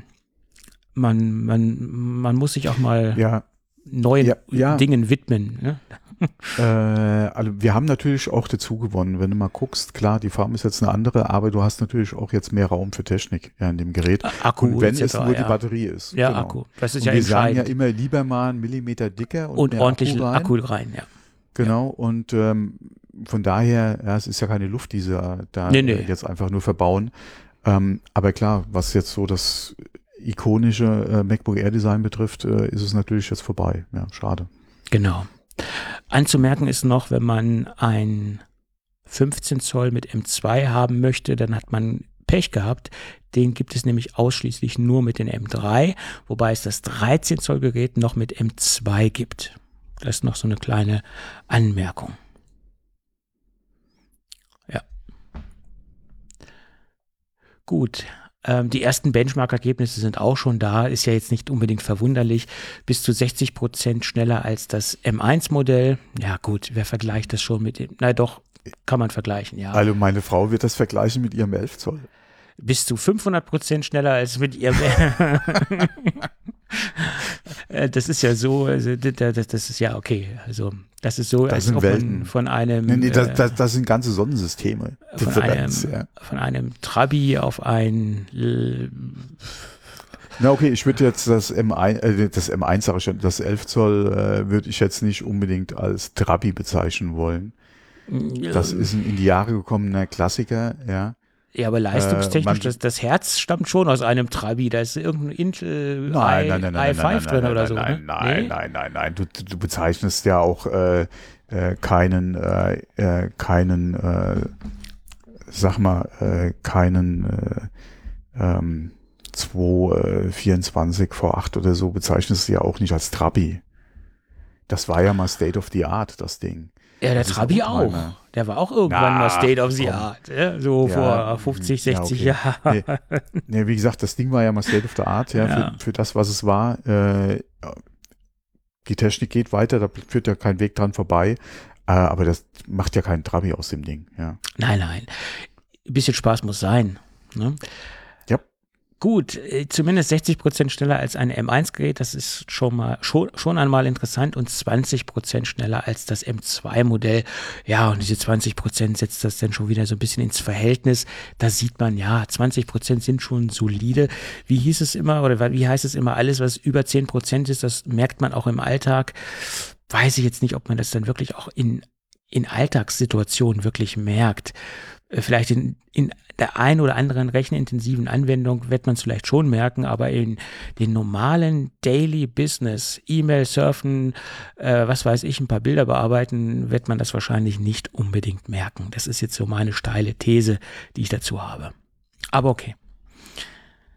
man muss sich auch mal neuen Dingen widmen. Ne? Also wir haben natürlich auch dazu gewonnen, wenn du mal guckst, klar, die Farbe ist jetzt eine andere, aber du hast natürlich auch jetzt mehr Raum für Technik in dem Gerät. Akku, und wenn es nur die Batterie ist. Ja, genau. Akku, das ist und ja wir entscheidend. sagen ja immer lieber mal einen Millimeter dicker und mehr ordentlich Akku rein, ja. Genau, und von daher, es ist ja keine Luft, die sie da jetzt einfach nur verbauen. Aber klar, was jetzt so das ikonische MacBook Air Design betrifft, ist es natürlich jetzt vorbei. Ja, schade. Genau. Anzumerken ist noch, wenn man ein 15 Zoll mit M2 haben möchte, dann hat man Pech gehabt. Den gibt es nämlich ausschließlich nur mit den M3, wobei es das 13 Zoll Gerät noch mit M2 gibt. Das ist noch so eine kleine Anmerkung. Ja. Gut. Die ersten Benchmark-Ergebnisse sind auch schon da, ist ja jetzt nicht unbedingt verwunderlich. Bis zu 60% schneller als das M1-Modell. Ja gut, wer vergleicht das schon mit dem? Na doch, kann man vergleichen, ja. Also meine Frau wird das vergleichen mit ihrem 11 Zoll. Bis zu 500% schneller als mit ihrem. Das ist ja so, also das ist ja okay. Also das ist so, als ob man von einem. Nee, das sind ganze Sonnensysteme. Von einem Trabi auf ein. Na okay, ich würde jetzt das M1 sage ich schon, das 11 Zoll würde ich jetzt nicht unbedingt als Trabi bezeichnen wollen. Das ist ein in die Jahre gekommener Klassiker, ja. Ja, aber leistungstechnisch, das Herz stammt schon aus einem Trabi. Da ist irgendein Intel i5 drin oder so. Nein. Du bezeichnest ja auch keinen 224 V8 oder so, bezeichnest du ja auch nicht als Trabi. Das war ja mal State of the Art, das Ding. Ja, der Trabi auch. Der war auch irgendwann mal State of the Art. Ja, so vor 50, 60 Jahren. Nee, wie gesagt, das Ding war ja mal State of the Art, für das, was es war. Die Technik geht weiter, da führt ja kein Weg dran vorbei. Aber das macht ja keinen Trabi aus dem Ding. Ja. Nein. Ein bisschen Spaß muss sein. Ne? Ja. Gut, zumindest 60% schneller als ein M1-Gerät, das ist schon einmal interessant und 20% schneller als das M2-Modell. Ja, und diese 20% setzt das dann schon wieder so ein bisschen ins Verhältnis. Da sieht man, 20% sind schon solide. Wie hieß es immer, oder wie heißt es immer, alles, was über 10% ist, das merkt man auch im Alltag. Weiß ich jetzt nicht, ob man das dann wirklich auch in Alltagssituationen wirklich merkt. Vielleicht in der einen oder anderen rechenintensiven Anwendung wird man es vielleicht schon merken, aber in den normalen Daily Business, E-Mail surfen, was weiß ich, ein paar Bilder bearbeiten, wird man das wahrscheinlich nicht unbedingt merken. Das ist jetzt so meine steile These, die ich dazu habe. Aber okay.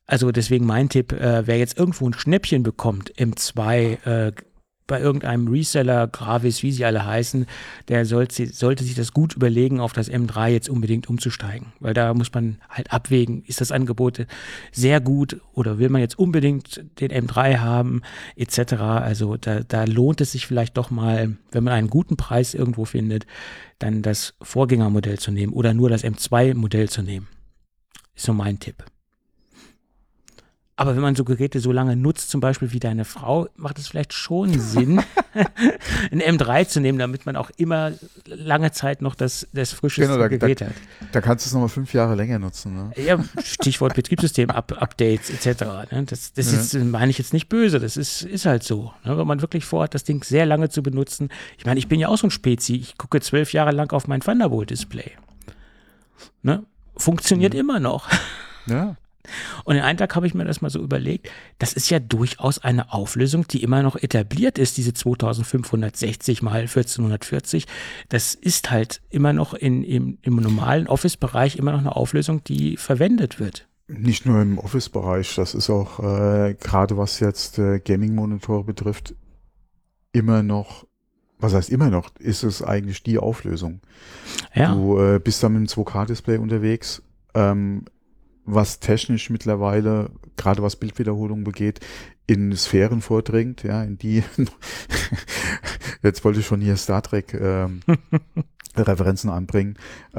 Also deswegen mein Tipp, wer jetzt irgendwo ein Schnäppchen bekommt, M2, bei irgendeinem Reseller, Gravis, wie sie alle heißen, der sollte sich das gut überlegen, auf das M3 jetzt unbedingt umzusteigen. Weil da muss man halt abwägen, ist das Angebot sehr gut oder will man jetzt unbedingt den M3 haben, etc. Also da lohnt es sich vielleicht doch mal, wenn man einen guten Preis irgendwo findet, dann das Vorgängermodell zu nehmen oder nur das M2-Modell zu nehmen. Ist so mein Tipp. Aber wenn man so Geräte so lange nutzt, zum Beispiel wie deine Frau, macht es vielleicht schon Sinn, ein M3 zu nehmen, damit man auch immer lange Zeit noch das frischeste Gerät hat. Da kannst du es nochmal 5 Jahre länger nutzen. Ne? Ja, Stichwort Betriebssystem, Updates etc. Ne? Das ist, meine ich jetzt nicht böse, das ist halt so. Ne? Wenn man wirklich vorhat, das Ding sehr lange zu benutzen. Ich meine, ich bin ja auch so ein Spezi, ich gucke 12 Jahre lang auf mein Thunderbolt-Display. Ne? Funktioniert immer noch. Ja. Und den einen Tag habe ich mir das mal so überlegt, das ist ja durchaus eine Auflösung, die immer noch etabliert ist, diese 2560 mal 1440. Das ist halt immer noch im normalen Office-Bereich immer noch eine Auflösung, die verwendet wird. Nicht nur im Office-Bereich, das ist auch gerade was jetzt Gaming-Monitore betrifft, immer noch, was heißt immer noch, ist es eigentlich die Auflösung. Ja. Du bist dann mit einem 2K-Display unterwegs, was technisch mittlerweile, gerade was Bildwiederholung begeht, in Sphären vordringt, ja, in die, jetzt wollte ich schon hier Star Trek Referenzen anbringen,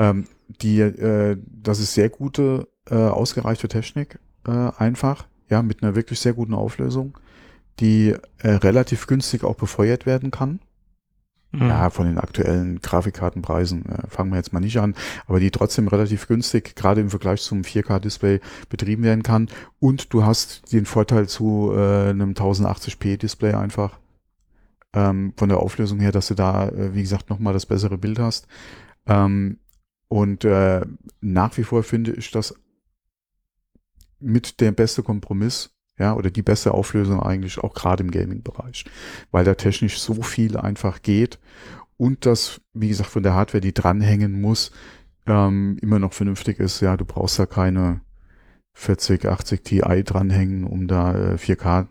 das ist sehr gute, ausgereifte Technik, einfach, ja, mit einer wirklich sehr guten Auflösung, die relativ günstig auch befeuert werden kann. Ja, von den aktuellen Grafikkartenpreisen fangen wir jetzt mal nicht an, aber die trotzdem relativ günstig, gerade im Vergleich zum 4K-Display betrieben werden kann. Und du hast den Vorteil zu einem 1080p-Display einfach von der Auflösung her, dass du da, wie gesagt, nochmal das bessere Bild hast. Und nach wie vor finde ich das mit der beste Kompromiss, ja, oder die beste Auflösung eigentlich auch gerade im Gaming-Bereich, weil da technisch so viel einfach geht und das, wie gesagt, von der Hardware, die dranhängen muss, immer noch vernünftig ist. Ja, du brauchst da keine 4080 Ti dranhängen, um da 4K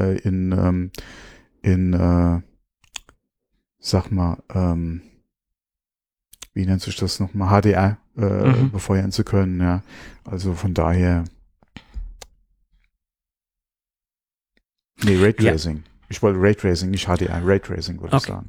sag mal, wie nennt sich das nochmal, HDR befeuern zu können. Ja, also von daher. Nee, Raytracing. Ja. Ich wollte Raytracing, nicht HDR. Raytracing wollte ich sagen.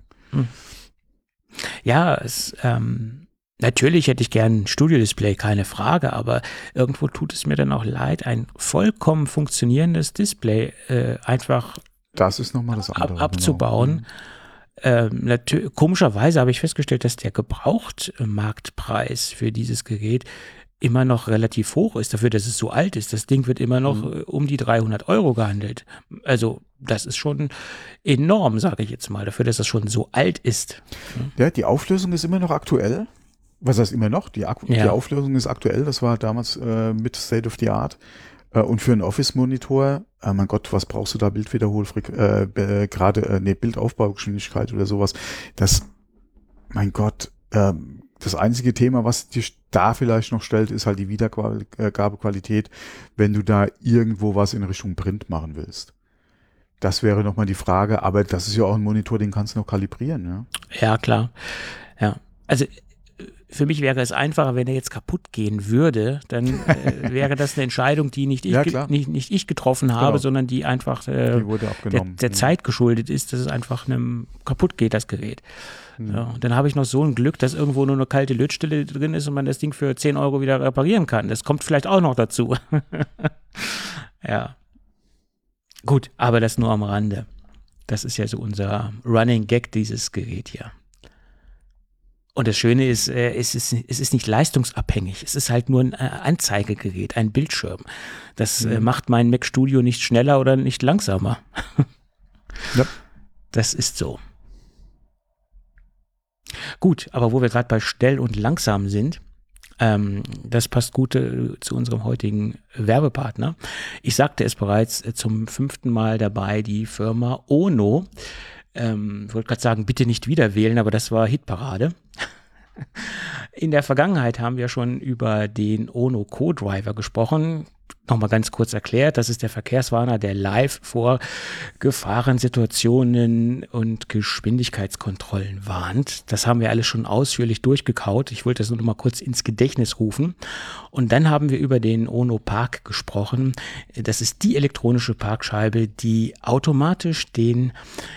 Ja, natürlich hätte ich gern ein Studio-Display, keine Frage, aber irgendwo tut es mir dann auch leid, ein vollkommen funktionierendes Display einfach das ist noch mal das andere, abzubauen. Genau. Komischerweise habe ich festgestellt, dass der Gebrauchtmarktpreis für dieses Gerät immer noch relativ hoch ist, dafür, dass es so alt ist. Das Ding wird immer noch um die 300 € gehandelt. Also das ist schon enorm, sage ich jetzt mal, dafür, dass das schon so alt ist. Ja, die Auflösung ist immer noch aktuell. Was heißt immer noch? Die Auflösung ist aktuell, das war damals mit State of the Art. Und für einen Office-Monitor, mein Gott, was brauchst du da? Bildaufbaugeschwindigkeit oder sowas. Das, mein Gott, das einzige Thema, was dich da vielleicht noch stellt, ist halt die Wiedergabequalität, wenn du da irgendwo was in Richtung Print machen willst. Das wäre nochmal die Frage, aber das ist ja auch ein Monitor, den kannst du noch kalibrieren, ja? Ja, klar. Ja, also für mich wäre es einfacher, wenn er jetzt kaputt gehen würde, dann wäre das eine Entscheidung, die nicht ich getroffen habe, genau, sondern die einfach die wurde abgenommen. Der Zeit geschuldet ist, dass es einfach kaputt geht, das Gerät. Ja, und dann habe ich noch so ein Glück, dass irgendwo nur eine kalte Lötstelle drin ist und man das Ding für 10 € wieder reparieren kann. Das kommt vielleicht auch noch dazu. Ja. Gut, aber das nur am Rande. Das ist ja so unser Running Gag, dieses Gerät hier. Und das Schöne ist, es ist nicht leistungsabhängig. Es ist halt nur ein Anzeigegerät, ein Bildschirm. Das macht mein Mac Studio nicht schneller oder nicht langsamer. Ja. Das ist so. Gut, aber wo wir gerade bei schnell und langsam sind, das passt gut zu unserem heutigen Werbepartner. Ich sagte es bereits zum 5. Mal dabei, die Firma Ono. Ich wollte gerade sagen, bitte nicht wieder wählen, aber das war Hitparade. In der Vergangenheit haben wir schon über den Ono Co-Driver gesprochen. Nochmal ganz kurz erklärt, das ist der Verkehrswarner, der live vor Gefahrensituationen und Geschwindigkeitskontrollen warnt. Das haben wir alles schon ausführlich durchgekaut. Ich wollte das nur noch mal kurz ins Gedächtnis rufen. Und dann haben wir über den Ono Park gesprochen. Das ist die elektronische Parkscheibe, die automatisch die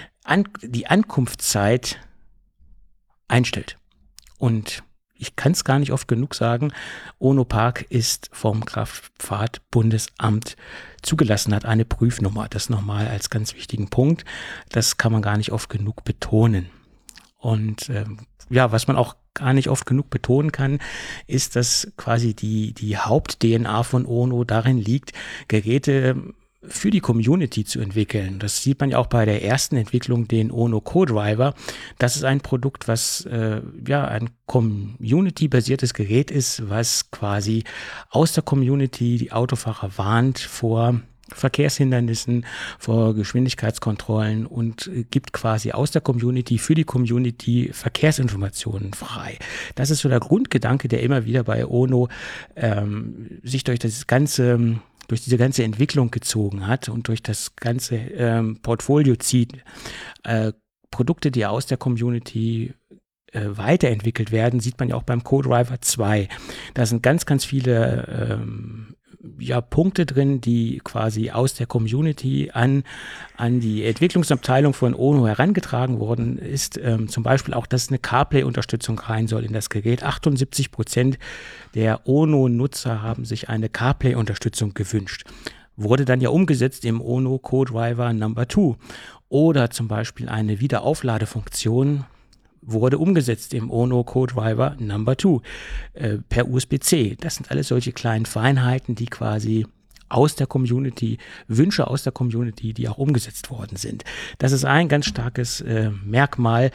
Ankunftszeit einstellt. Und ich kann es gar nicht oft genug sagen, Ono Park ist vom Kraftfahrtbundesamt zugelassen, hat eine Prüfnummer. Das nochmal als ganz wichtigen Punkt. Das kann man gar nicht oft genug betonen. Und was man auch gar nicht oft genug betonen kann, ist, dass quasi die Haupt-DNA von Ono darin liegt, Geräte für die Community zu entwickeln. Das sieht man ja auch bei der ersten Entwicklung, den Ono Co-Driver. Das ist ein Produkt, was ein Community-basiertes Gerät ist, was quasi aus der Community die Autofahrer warnt vor Verkehrshindernissen, vor Geschwindigkeitskontrollen und gibt quasi aus der Community für die Community Verkehrsinformationen frei. Das ist so der Grundgedanke, der immer wieder bei Ono sich durch diese ganze Entwicklung gezogen hat und durch das ganze Portfolio zieht. Produkte, die aus der Community weiterentwickelt werden, sieht man ja auch beim Co-Driver 2. Da sind ganz, ganz viele Punkte drin, die quasi aus der Community an die Entwicklungsabteilung von Ono herangetragen worden ist. Zum Beispiel auch, dass eine CarPlay-Unterstützung rein soll in das Gerät. 78% der Ono-Nutzer haben sich eine CarPlay-Unterstützung gewünscht. Wurde dann ja umgesetzt im Ono Co-Driver Number 2. Oder zum Beispiel eine Wiederaufladefunktion wurde umgesetzt im Ono Co-Driver Number 2 per USB-C. Das sind alles solche kleinen Feinheiten, die quasi aus der Community, Wünsche aus der Community, die auch umgesetzt worden sind. Das ist ein ganz starkes Merkmal,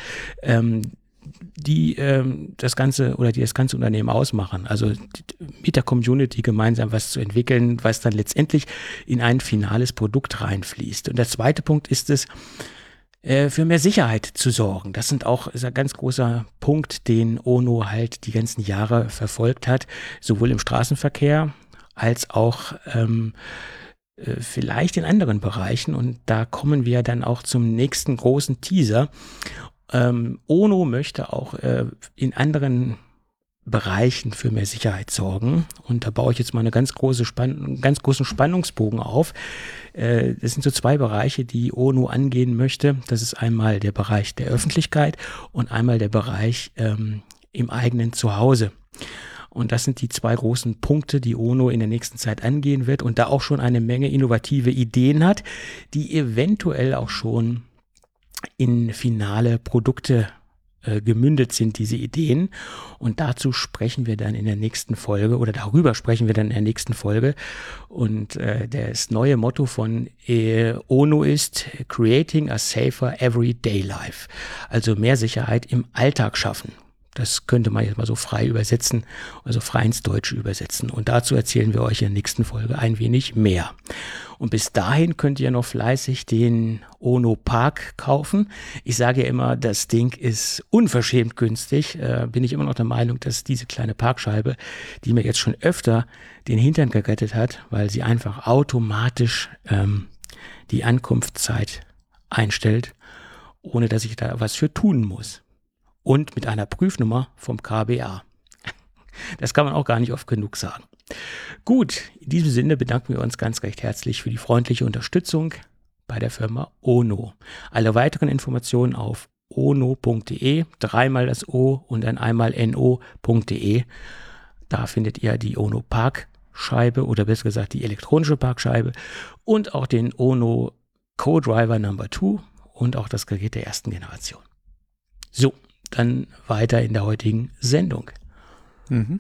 die das ganze Unternehmen ausmachen. Also mit der Community gemeinsam was zu entwickeln, was dann letztendlich in ein finales Produkt reinfließt. Und der zweite Punkt ist es, für mehr Sicherheit zu sorgen. Das ist ein ganz großer Punkt, den Ono halt die ganzen Jahre verfolgt hat, sowohl im Straßenverkehr als auch vielleicht in anderen Bereichen. Und da kommen wir dann auch zum nächsten großen Teaser. Ono möchte auch in anderen Bereichen für mehr Sicherheit sorgen. Und da baue ich jetzt mal einen ganz großen Spannungsbogen auf. Das sind so zwei Bereiche, die Ono angehen möchte. Das ist einmal der Bereich der Öffentlichkeit und einmal der Bereich im eigenen Zuhause. Und das sind die zwei großen Punkte, die Ono in der nächsten Zeit angehen wird und da auch schon eine Menge innovative Ideen hat, die eventuell auch schon in finale Produkte gemündet sind, diese Ideen. Und dazu sprechen wir dann in der nächsten Folge oder darüber sprechen wir dann in der nächsten Folge. Und das neue Motto von Ono ist Creating a Safer Everyday Life. Also mehr Sicherheit im Alltag schaffen. Das könnte man jetzt mal so frei übersetzen, also frei ins Deutsche übersetzen. Und dazu erzählen wir euch in der nächsten Folge ein wenig mehr. Und bis dahin könnt ihr noch fleißig den Ono Park kaufen. Ich sage ja immer, das Ding ist unverschämt günstig. Bin ich immer noch der Meinung, dass diese kleine Parkscheibe, die mir jetzt schon öfter den Hintern gerettet hat, weil sie einfach automatisch die Ankunftszeit einstellt, ohne dass ich da was für tun muss. Und mit einer Prüfnummer vom KBA. Das kann man auch gar nicht oft genug sagen. Gut, in diesem Sinne bedanken wir uns ganz recht herzlich für die freundliche Unterstützung bei der Firma Ono. Alle weiteren Informationen auf ono.de, dreimal das O und dann einmal no.de. Da findet ihr die Ono Parkscheibe oder besser gesagt die elektronische Parkscheibe und auch den Ono Co-Driver Number 2 und auch das Gerät der ersten Generation. So. Dann weiter in der heutigen Sendung. Mhm.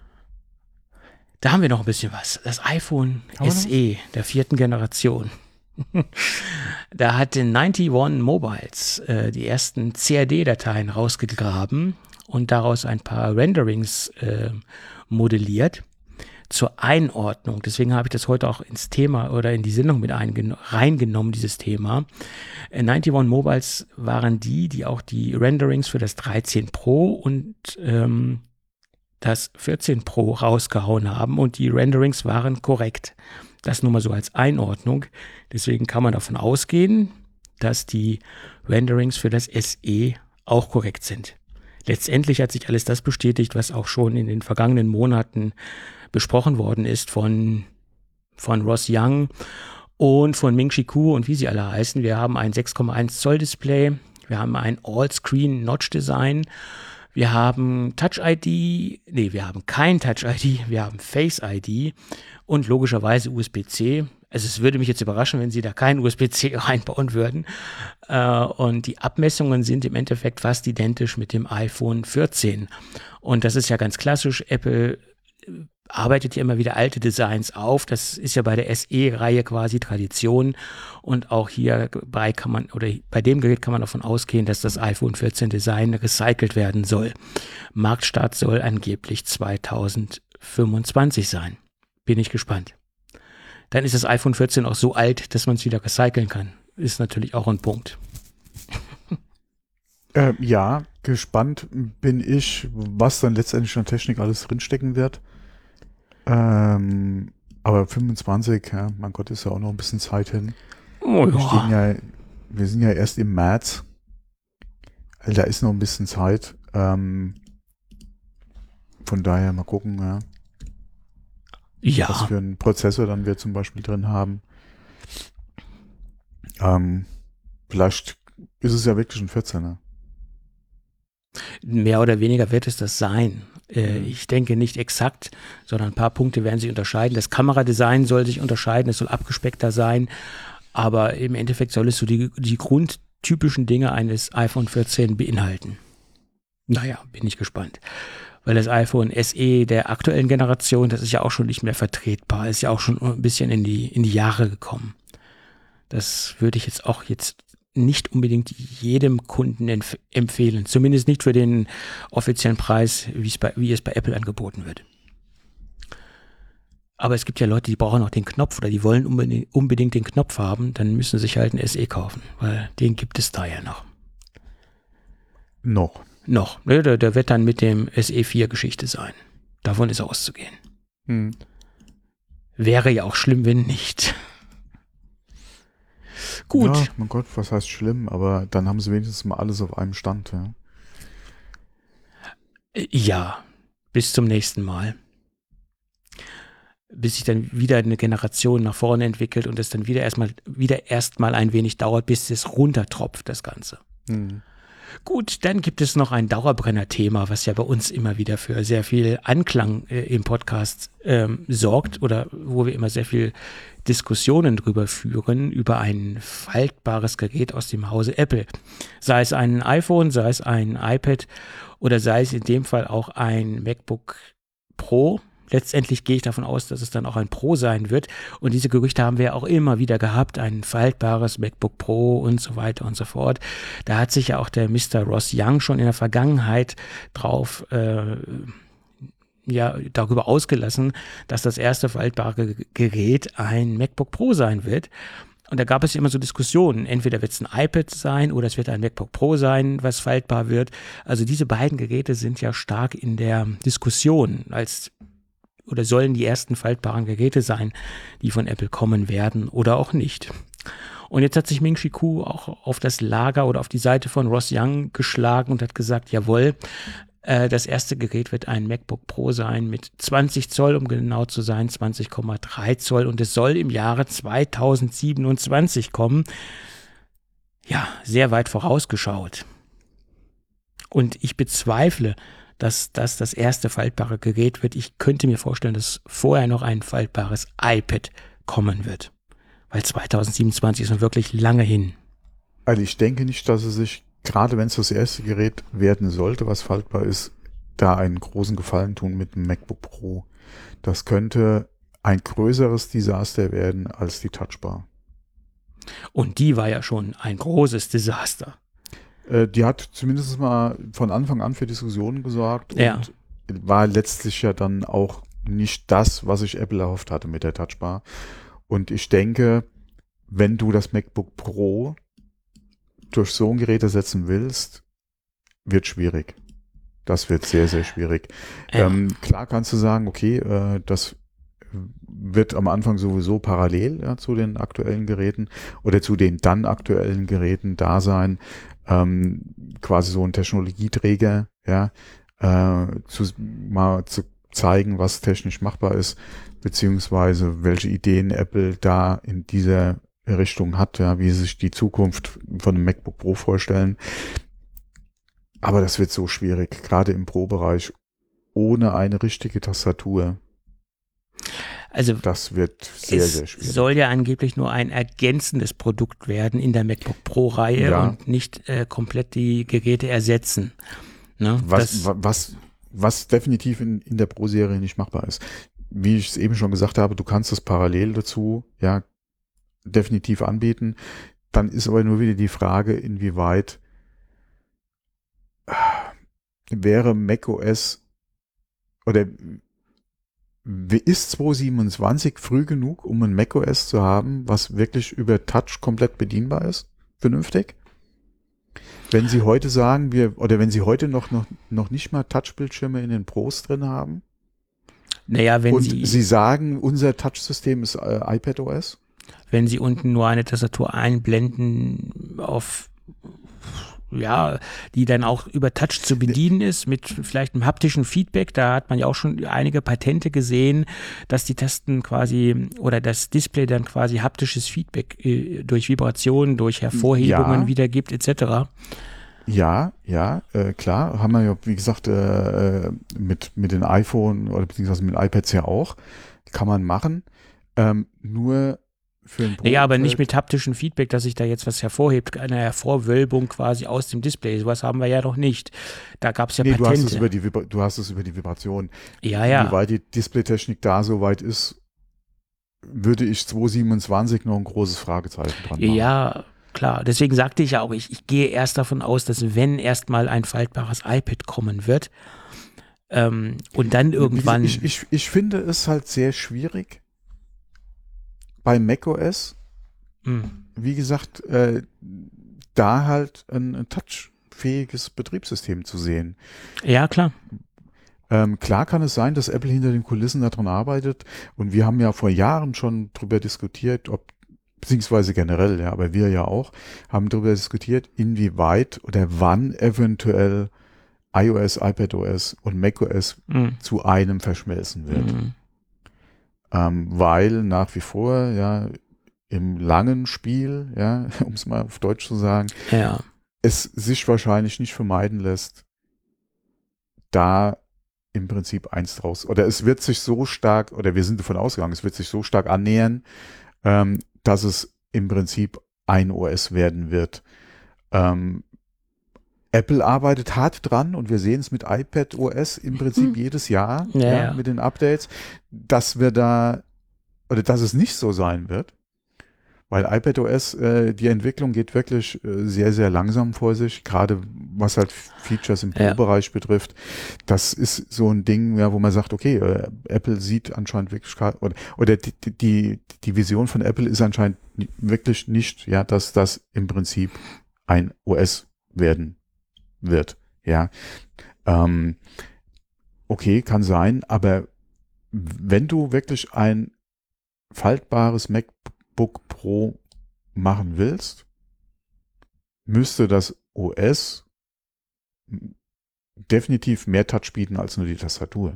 Da haben wir noch ein bisschen was. Das iPhone SE der 4. Generation. Da hat 91 Mobiles die ersten CAD-Dateien rausgegraben und daraus ein paar Renderings modelliert zur Einordnung. Deswegen habe ich das heute auch ins Thema oder in die Sendung mit reingenommen, dieses Thema. 91 Mobiles waren die auch die Renderings für das 13 Pro und das 14 Pro rausgehauen haben und die Renderings waren korrekt. Das nur mal so als Einordnung. Deswegen kann man davon ausgehen, dass die Renderings für das SE auch korrekt sind. Letztendlich hat sich alles das bestätigt, was auch schon in den vergangenen Monaten besprochen worden ist von Ross Young und von Ming-Chi Kuo und wie sie alle heißen. Wir haben ein 6,1 Zoll Display, wir haben ein All-Screen Notch Design, wir haben Touch-ID, wir haben kein Touch-ID, wir haben Face-ID und logischerweise USB-C. Also es würde mich jetzt überraschen, wenn sie da kein USB-C reinbauen würden. Und die Abmessungen sind im Endeffekt fast identisch mit dem iPhone 14. Und das ist ja ganz klassisch. Apple arbeitet ja immer wieder alte Designs auf. Das ist ja bei der SE-Reihe quasi Tradition. Und auch hierbei bei dem Gerät kann man davon ausgehen, dass das iPhone 14 Design recycelt werden soll. Marktstart soll angeblich 2025 sein. Bin ich gespannt. Dann ist das iPhone 14 auch so alt, dass man es wieder recyceln kann. Ist natürlich auch ein Punkt. Ja, gespannt bin ich, was dann letztendlich an Technik alles drinstecken wird. Aber 25, ja, mein Gott, ist ja auch noch ein bisschen Zeit hin. Oh, ja. Wir sind ja erst im März. Also da ist noch ein bisschen Zeit. Von daher mal gucken, ja. Ja. Was für einen Prozessor dann wir zum Beispiel drin haben. Vielleicht ist es ja wirklich ein 14er. Mehr oder weniger wird es das sein. Ich denke nicht exakt, sondern ein paar Punkte werden sich unterscheiden. Das Kameradesign soll sich unterscheiden, es soll abgespeckter sein, aber im Endeffekt soll es so die grundtypischen Dinge eines iPhone 14 beinhalten. Naja, bin ich gespannt. Weil das iPhone SE der aktuellen Generation, das ist ja auch schon nicht mehr vertretbar, ist ja auch schon ein bisschen in die Jahre gekommen. Das würde ich jetzt nicht unbedingt jedem Kunden empfehlen. Zumindest nicht für den offiziellen Preis, wie es bei Apple angeboten wird. Aber es gibt ja Leute, die brauchen auch den Knopf oder die wollen unbedingt den Knopf haben, dann müssen sie sich halt ein SE kaufen, weil den gibt es da ja noch. Noch. Ne, der wird dann mit dem SE4 Geschichte sein. Davon ist auszugehen. Wäre ja auch schlimm, wenn nicht. Gut. Ja, mein Gott, was heißt schlimm, aber dann haben sie wenigstens mal alles auf einem Stand, ja. Ja, bis zum nächsten Mal. Bis sich dann wieder eine Generation nach vorne entwickelt und es dann wieder erstmal ein wenig dauert, bis es runtertropft, das Ganze. Gut, dann gibt es noch ein Dauerbrenner-Thema, was ja bei uns immer wieder für sehr viel Anklang im Podcast sorgt oder wo wir immer sehr viel Diskussionen drüber führen, über ein faltbares Gerät aus dem Hause Apple. Sei es ein iPhone, sei es ein iPad oder sei es in dem Fall auch ein MacBook Pro. Letztendlich gehe ich davon aus, dass es dann auch ein Pro sein wird. Und diese Gerüchte haben wir ja auch immer wieder gehabt. Ein faltbares MacBook Pro und so weiter und so fort. Da hat sich ja auch der Mr. Ross Young schon in der Vergangenheit darüber ausgelassen, dass das erste faltbare Gerät ein MacBook Pro sein wird. Und da gab es immer so Diskussionen. Entweder wird es ein iPad sein oder es wird ein MacBook Pro sein, was faltbar wird. Also diese beiden Geräte sind ja stark in der Diskussion oder sollen die ersten faltbaren Geräte sein, die von Apple kommen werden oder auch nicht. Und jetzt hat sich Ming-Chi Kuo auch auf das Lager oder auf die Seite von Ross Young geschlagen und hat gesagt, jawohl, das erste Gerät wird ein MacBook Pro sein mit 20 Zoll, um genau zu sein, 20,3 Zoll und es soll im Jahre 2027 kommen. Ja, sehr weit vorausgeschaut. Und ich bezweifle, dass das erste faltbare Gerät wird. Ich könnte mir vorstellen, dass vorher noch ein faltbares iPad kommen wird. Weil 2027 ist noch wirklich lange hin. Also ich denke nicht, dass es sich, gerade wenn es das erste Gerät werden sollte, was faltbar ist, da einen großen Gefallen tun mit dem MacBook Pro. Das könnte ein größeres Desaster werden als die Touchbar. Und die war ja schon ein großes Desaster. Die hat zumindest mal von Anfang an für Diskussionen gesorgt und war letztlich ja dann auch nicht das, was sich Apple erhofft hatte mit der Touchbar. Und ich denke, wenn du das MacBook Pro durch so ein Gerät ersetzen willst, wird schwierig. Das wird sehr, sehr schwierig. Klar kannst du sagen, okay, das wird am Anfang sowieso parallel zu den aktuellen Geräten oder zu den dann aktuellen Geräten da sein. Quasi so ein Technologieträger, mal zu zeigen, was technisch machbar ist, beziehungsweise welche Ideen Apple da in dieser Richtung hat, wie sie sich die Zukunft von einem MacBook Pro vorstellen. Aber das wird so schwierig, gerade im Pro-Bereich, ohne eine richtige Tastatur. Also das wird sehr, sehr schwierig. Es soll ja angeblich nur ein ergänzendes Produkt werden in der MacBook Pro-Reihe und nicht komplett die Geräte ersetzen. Ne? Was definitiv in der Pro-Serie nicht machbar ist. Wie ich es eben schon gesagt habe, du kannst es parallel dazu definitiv anbieten. Dann ist aber nur wieder die Frage, inwieweit wäre macOS oder ist 2.27 früh genug, um ein macOS zu haben, was wirklich über Touch komplett bedienbar ist? Vernünftig? Wenn Sie heute sagen, wenn Sie heute noch nicht mal Touchbildschirme in den Pros drin haben, wenn Sie sagen, unser Touchsystem ist iPadOS? Wenn Sie unten nur eine Tastatur einblenden die dann auch über Touch zu bedienen ist, mit vielleicht einem haptischen Feedback. Da hat man ja auch schon einige Patente gesehen, dass die Tasten quasi oder das Display dann quasi haptisches Feedback durch Vibrationen, durch Hervorhebungen wiedergibt, etc. Ja, klar. Haben wir ja, wie gesagt, mit den iPhone oder beziehungsweise mit iPads ja auch. Kann man machen. Nur für ein Pro aber nicht mit haptischem Feedback, dass sich da jetzt was hervorhebt, eine Hervorwölbung quasi aus dem Display. Sowas haben wir ja noch nicht. Da gab es ja Patente. Du hast es über die Vibration. Ja. Inwieweit die Displaytechnik da so weit ist, würde ich 2.27 noch ein großes Fragezeichen dran machen. Ja, klar. Deswegen sagte ich ja auch, ich gehe erst davon aus, dass wenn erstmal ein faltbares iPad kommen wird und dann irgendwann... Ich finde es halt sehr schwierig, bei macOS, wie gesagt, da halt ein touchfähiges Betriebssystem zu sehen. Ja, klar. Klar kann es sein, dass Apple hinter den Kulissen daran arbeitet und wir haben ja vor Jahren schon drüber diskutiert, beziehungsweise generell, aber wir ja auch, haben darüber diskutiert, inwieweit oder wann eventuell iOS, iPadOS und macOS zu einem verschmelzen wird. Weil nach wie vor, im langen Spiel, um es mal auf Deutsch zu sagen, es sich wahrscheinlich nicht vermeiden lässt, da im Prinzip eins draus, oder es wird sich so stark, oder wir sind davon ausgegangen, es wird sich so stark annähern, dass es im Prinzip ein OS werden wird. Apple arbeitet hart dran und wir sehen es mit iPadOS im Prinzip jedes Jahr mit den Updates, dass es nicht so sein wird, weil iPadOS, die Entwicklung geht wirklich sehr, sehr langsam vor sich, gerade was halt Features im Pro-Bereich betrifft. Das ist so ein Ding, wo man sagt, okay, Apple sieht anscheinend wirklich, oder die Vision von Apple ist anscheinend wirklich nicht, dass das im Prinzip ein OS werden wird, okay, kann sein, aber wenn du wirklich ein faltbares MacBook Pro machen willst, müsste das OS definitiv mehr Touch bieten als nur die Tastatur.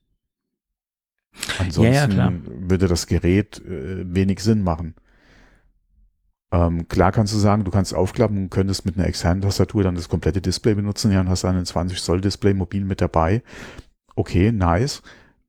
Ansonsten würde das Gerät wenig Sinn machen. Klar kannst du sagen, du kannst aufklappen und könntest mit einer externen Tastatur dann das komplette Display benutzen, und hast dann ein 20 Zoll Display mobil mit dabei. Okay, nice.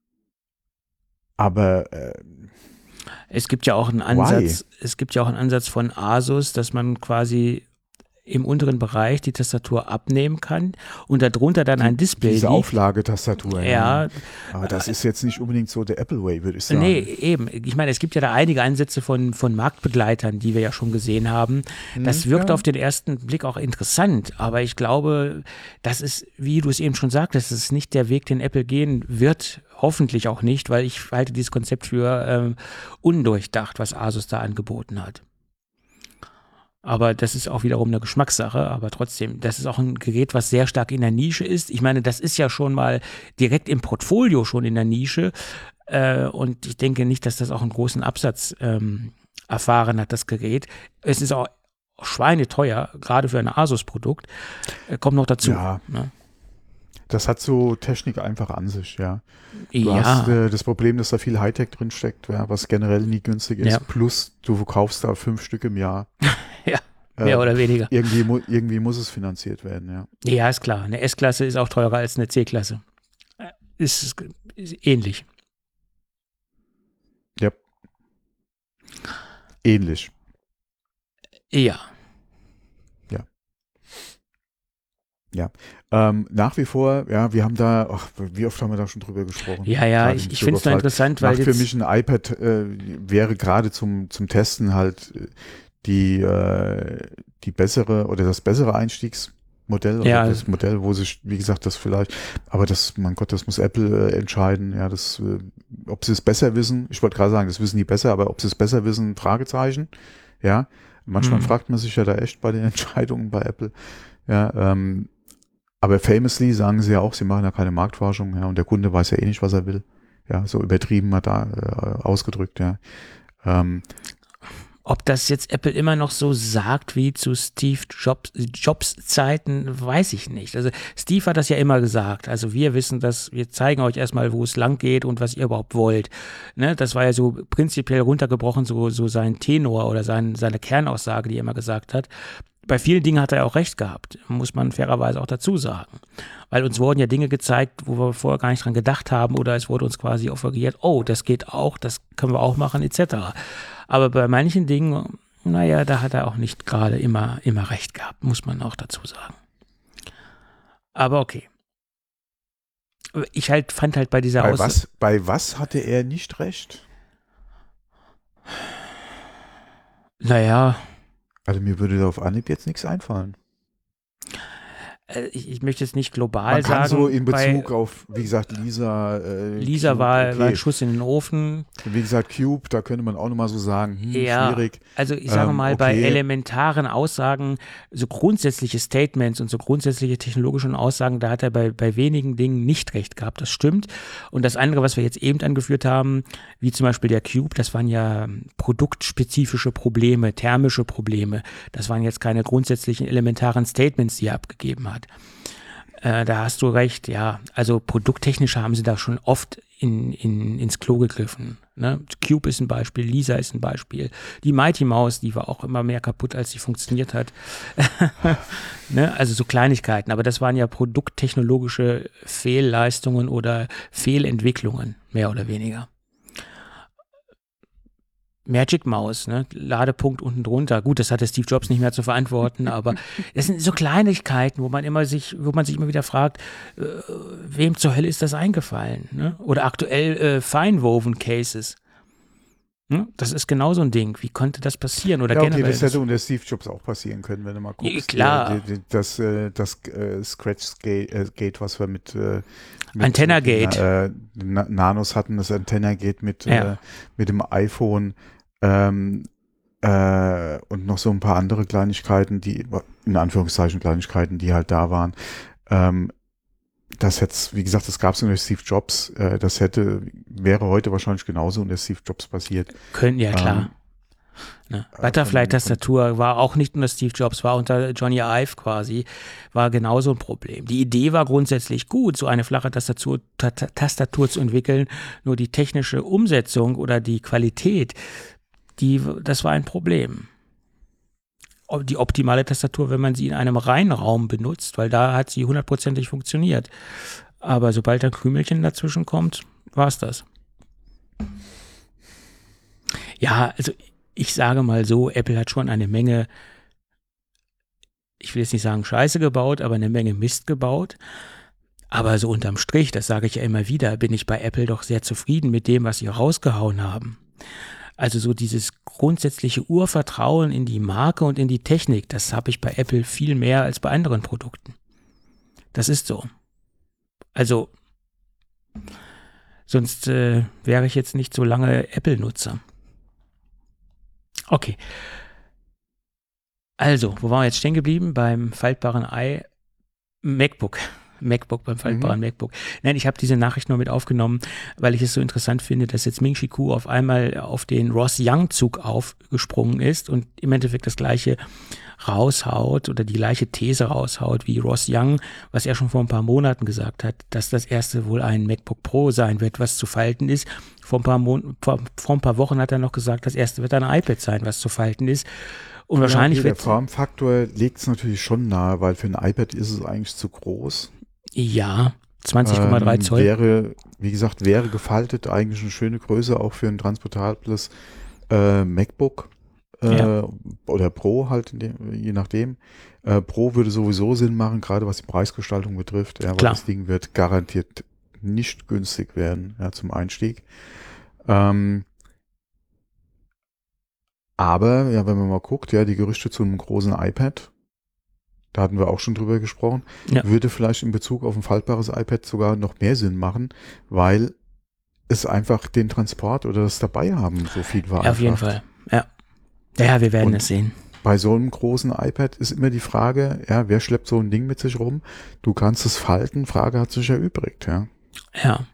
Aber es gibt ja auch einen Ansatz von Asus, dass man quasi im unteren Bereich die Tastatur abnehmen kann und darunter dann ein Display diese liegt. Auflagetastatur. Ja. Aber das ist jetzt nicht unbedingt so der Apple Way, würde ich sagen. Nee, eben. Ich meine, es gibt ja da einige Ansätze von Marktbegleitern, die wir ja schon gesehen haben. Das wirkt auf den ersten Blick auch interessant, aber ich glaube, das ist, wie du es eben schon sagtest, das ist nicht der Weg, den Apple gehen wird. Hoffentlich auch nicht, weil ich halte dieses Konzept für undurchdacht, was Asus da angeboten hat. Aber das ist auch wiederum eine Geschmackssache, aber trotzdem, das ist auch ein Gerät, was sehr stark in der Nische ist. Ich meine, das ist ja schon mal direkt im Portfolio schon in der Nische und ich denke nicht, dass das auch einen großen Absatz erfahren hat, das Gerät. Es ist auch schweineteuer, gerade für ein Asus-Produkt. Kommt noch dazu. Ja. Ne? Das hat so Technik einfach an sich, ja. Du Ja, hast das Problem, dass da viel Hightech drin steckt, ja, was generell nie günstig ist. Ja. Plus, du verkaufst da 5 Stück im Jahr. ja, mehr oder weniger. Irgendwie muss es finanziert werden, ja. Ja, ist klar. Eine S-Klasse ist auch teurer als eine C-Klasse. Ist ähnlich. Ja. Ähnlich. Ja. Nach wie vor, ja, wir haben da, wie oft haben wir da schon drüber gesprochen? Ja, Gerade ich im finde es nur Bürgerfall. interessant, weil Macht für jetzt, mich ein iPad wäre gerade zum Testen halt die bessere oder das bessere Einstiegsmodell oder Ja. das Modell, wo sich, wie gesagt, das vielleicht, aber das, mein Gott, das muss Apple entscheiden, ja, das, ob sie es besser wissen, ich wollte gerade sagen, das wissen die besser, aber ob sie es besser wissen, Fragezeichen, ja, manchmal fragt man sich ja da echt bei den Entscheidungen bei Apple, ja, aber famously sagen sie ja auch, sie machen ja keine Marktforschung, ja, und der Kunde weiß ja eh nicht, was er will. Ja, so übertrieben mal da ausgedrückt, ja. ob das jetzt Apple immer noch so sagt wie zu Steve Jobs Zeiten, weiß ich nicht. Also Steve hat das ja immer gesagt. Also wir wissen das, wir zeigen euch erstmal, wo es lang geht und was ihr überhaupt wollt. Ne? Das war ja so prinzipiell runtergebrochen, so sein Tenor oder seine Kernaussage, die er immer gesagt hat. Bei vielen Dingen hat er auch recht gehabt, muss man fairerweise auch dazu sagen. Weil uns wurden ja Dinge gezeigt, wo wir vorher gar nicht dran gedacht haben oder es wurde uns quasi offeriert, oh, das geht auch, das können wir auch machen, etc. Aber bei manchen Dingen, naja, da hat er auch nicht gerade immer recht gehabt, muss man auch dazu sagen. Aber okay. Ich fand halt bei dieser Aussage. Bei was hatte er nicht recht? Naja. Also mir würde da auf Anhieb jetzt nichts einfallen. Ich möchte jetzt nicht global Man kann sagen. so in Bezug auf, wie gesagt, Lisa. Lisa Cube, war okay. ein Schuss in den Ofen. Wie gesagt, Cube, da könnte man auch nochmal so sagen, schwierig. Also ich sage mal, bei elementaren Aussagen, so grundsätzliche Statements und so grundsätzliche technologischen Aussagen, da hat er bei wenigen Dingen nicht recht gehabt, das stimmt. Und das andere, was wir jetzt eben angeführt haben, wie zum Beispiel der Cube, das waren ja produktspezifische Probleme, thermische Probleme. Das waren jetzt keine grundsätzlichen elementaren Statements, die er abgegeben hat. Da hast du recht, ja. Also produkttechnisch haben sie da schon oft ins Klo gegriffen. Ne? Cube ist ein Beispiel, Lisa ist ein Beispiel. Die Mighty Mouse, die war auch immer mehr kaputt, als sie funktioniert hat. Ne? Also so Kleinigkeiten. Aber das waren ja produkttechnologische Fehlleistungen oder Fehlentwicklungen, mehr oder weniger. Magic Mouse, ne? Ladepunkt unten drunter. Gut, das hatte Steve Jobs nicht mehr zu verantworten, aber das sind so Kleinigkeiten, wo man sich immer wieder fragt, wem zur Hölle ist das eingefallen? Ne? Oder aktuell Fine-Woven Cases. Ne? Das ist genau so ein Ding. Wie konnte das passieren? Oder ja, okay, generell das hätte unter Steve Jobs auch passieren können, wenn du mal guckst. Klar. Das Scratch-Gate, was wir mit Antenna-Gate. Nanos hatten, das Antenna-Gate mit dem iPhone und noch so ein paar andere Kleinigkeiten, die, in Anführungszeichen Kleinigkeiten, die halt da waren. Das jetzt, wie gesagt, das gab es unter Steve Jobs. Das wäre heute wahrscheinlich genauso unter Steve Jobs passiert. Können, ja klar. Ne? Butterfly-Tastatur war auch nicht unter Steve Jobs, war unter Johnny Ive quasi, war genauso ein Problem. Die Idee war grundsätzlich gut, so eine flache Tastatur zu entwickeln, nur die technische Umsetzung oder die Qualität, das war ein Problem. Die optimale Tastatur, wenn man sie in einem reinen Raum benutzt, weil da hat sie 100%ig funktioniert. Aber sobald ein Krümelchen dazwischen kommt, war es das. Ja, also ich sage mal so, Apple hat schon eine Menge, ich will jetzt nicht sagen Scheiße gebaut, aber eine Menge Mist gebaut. Aber so unterm Strich, das sage ich ja immer wieder, bin ich bei Apple doch sehr zufrieden mit dem, was sie rausgehauen haben. Also so dieses grundsätzliche Urvertrauen in die Marke und in die Technik, das habe ich bei Apple viel mehr als bei anderen Produkten. Das ist so. Also, sonst wäre ich jetzt nicht so lange Apple-Nutzer. Okay. Also, wo waren wir jetzt stehen geblieben? Beim faltbaren MacBook beim faltbaren MacBook. Nein, ich habe diese Nachricht nur mit aufgenommen, weil ich es so interessant finde, dass jetzt Ming-Chi Kuo auf einmal auf den Ross Young-Zug aufgesprungen ist und im Endeffekt das Gleiche raushaut oder die gleiche These raushaut wie Ross Young, was er schon vor ein paar Monaten gesagt hat, dass das erste wohl ein MacBook Pro sein wird, was zu falten ist. Vor ein paar Wochen hat er noch gesagt, das erste wird ein iPad sein, was zu falten ist. Und wahrscheinlich der Formfaktor legt es natürlich schon nahe, weil für ein iPad ist es eigentlich zu groß. Ja, 20,3 Zoll. Wäre gefaltet eigentlich eine schöne Größe auch für ein transportables MacBook oder Pro halt, je nachdem. Pro würde sowieso Sinn machen, gerade was die Preisgestaltung betrifft, weil das Ding wird garantiert nicht günstig werden zum Einstieg. Aber, wenn man mal guckt, die Gerüchte zu einem großen iPad, da hatten wir auch schon drüber gesprochen, würde vielleicht in Bezug auf ein faltbares iPad sogar noch mehr Sinn machen, weil es einfach den Transport oder das Dabeihaben so viel vereinfacht. Auf jeden Fall, ja. Ja, wir werden es sehen. Bei so einem großen iPad ist immer die Frage, wer schleppt so ein Ding mit sich rum? Du kannst es falten, Frage hat sich erübrigt, Ja.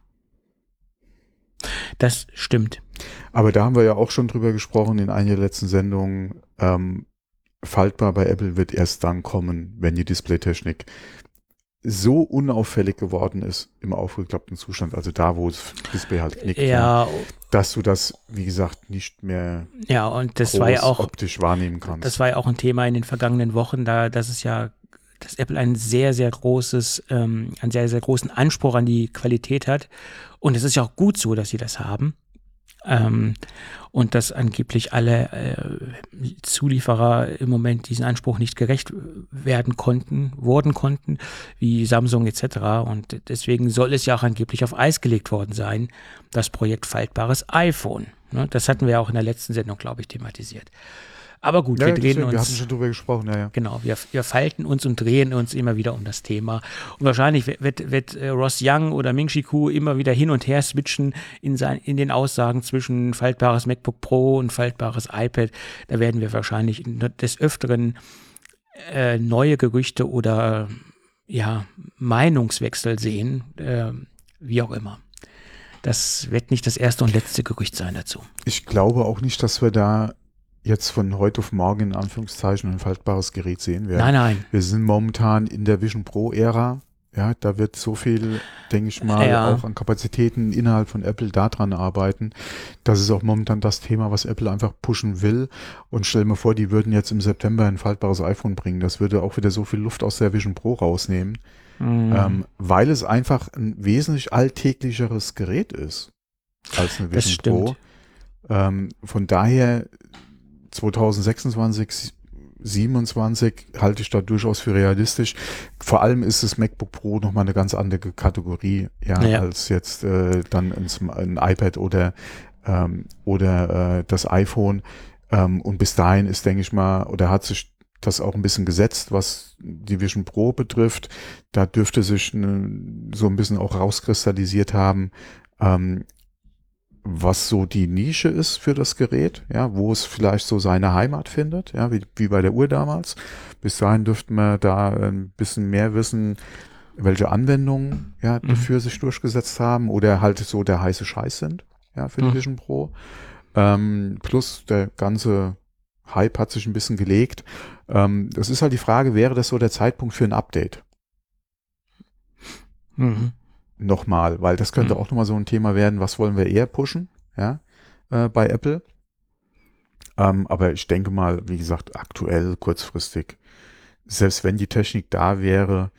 Das stimmt. Aber da haben wir ja auch schon drüber gesprochen in einer der letzten Sendungen. Faltbar bei Apple wird erst dann kommen, wenn die Displaytechnik so unauffällig geworden ist im aufgeklappten Zustand, also da, wo das Display halt knickt, dass du das, wie gesagt, nicht mehr und das war ja auch optisch wahrnehmen kannst. Das war ja auch ein Thema in den vergangenen Wochen, dass Apple einen sehr, sehr großen Anspruch an die Qualität hat. Und es ist ja auch gut so, dass sie das haben. Und dass angeblich alle Zulieferer im Moment diesen Anspruch nicht gerecht wurden konnten, wie Samsung etc. Und deswegen soll es ja auch angeblich auf Eis gelegt worden sein, das Projekt faltbares iPhone. Ne? Das hatten wir auch in der letzten Sendung, glaube ich, thematisiert. Aber gut, wir hatten schon drüber gesprochen, Genau, wir falten uns und drehen uns immer wieder um das Thema. Und wahrscheinlich wird Ross Young oder Ming-Chi Kuo immer wieder hin und her switchen in den Aussagen zwischen faltbares MacBook Pro und faltbares iPad. Da werden wir wahrscheinlich des Öfteren neue Gerüchte oder Meinungswechsel sehen, wie auch immer. Das wird nicht das erste und letzte Gerücht sein dazu. Ich glaube auch nicht, dass wir da jetzt von heute auf morgen in Anführungszeichen ein faltbares Gerät sehen werden. Nein. Wir sind momentan in der Vision Pro-Ära. Ja, da wird so viel, denke ich mal, auch an Kapazitäten innerhalb von Apple daran arbeiten. Das ist auch momentan das Thema, was Apple einfach pushen will. Und stell mir vor, die würden jetzt im September ein faltbares iPhone bringen. Das würde auch wieder so viel Luft aus der Vision Pro rausnehmen, weil es einfach ein wesentlich alltäglicheres Gerät ist als eine Vision Pro. Von daher 2026, 27 halte ich da durchaus für realistisch. Vor allem ist das MacBook Pro nochmal eine ganz andere Kategorie, als jetzt dann ein iPad oder das iPhone. Und bis dahin ist, denke ich mal, oder hat sich das auch ein bisschen gesetzt, was die Vision Pro betrifft. Da dürfte sich so ein bisschen auch rauskristallisiert haben, was so die Nische ist für das Gerät, wo es vielleicht so seine Heimat findet, wie bei der Uhr damals. Bis dahin dürften wir da ein bisschen mehr wissen, welche Anwendungen dafür sich durchgesetzt haben oder halt so der heiße Scheiß sind, für die Vision Pro. Plus der ganze Hype hat sich ein bisschen gelegt. Das ist halt die Frage, wäre das so der Zeitpunkt für ein Update? Nochmal, weil das könnte auch nochmal so ein Thema werden, was wollen wir eher pushen, bei Apple. Aber ich denke mal, wie gesagt, aktuell, kurzfristig, selbst wenn die Technik da wäre,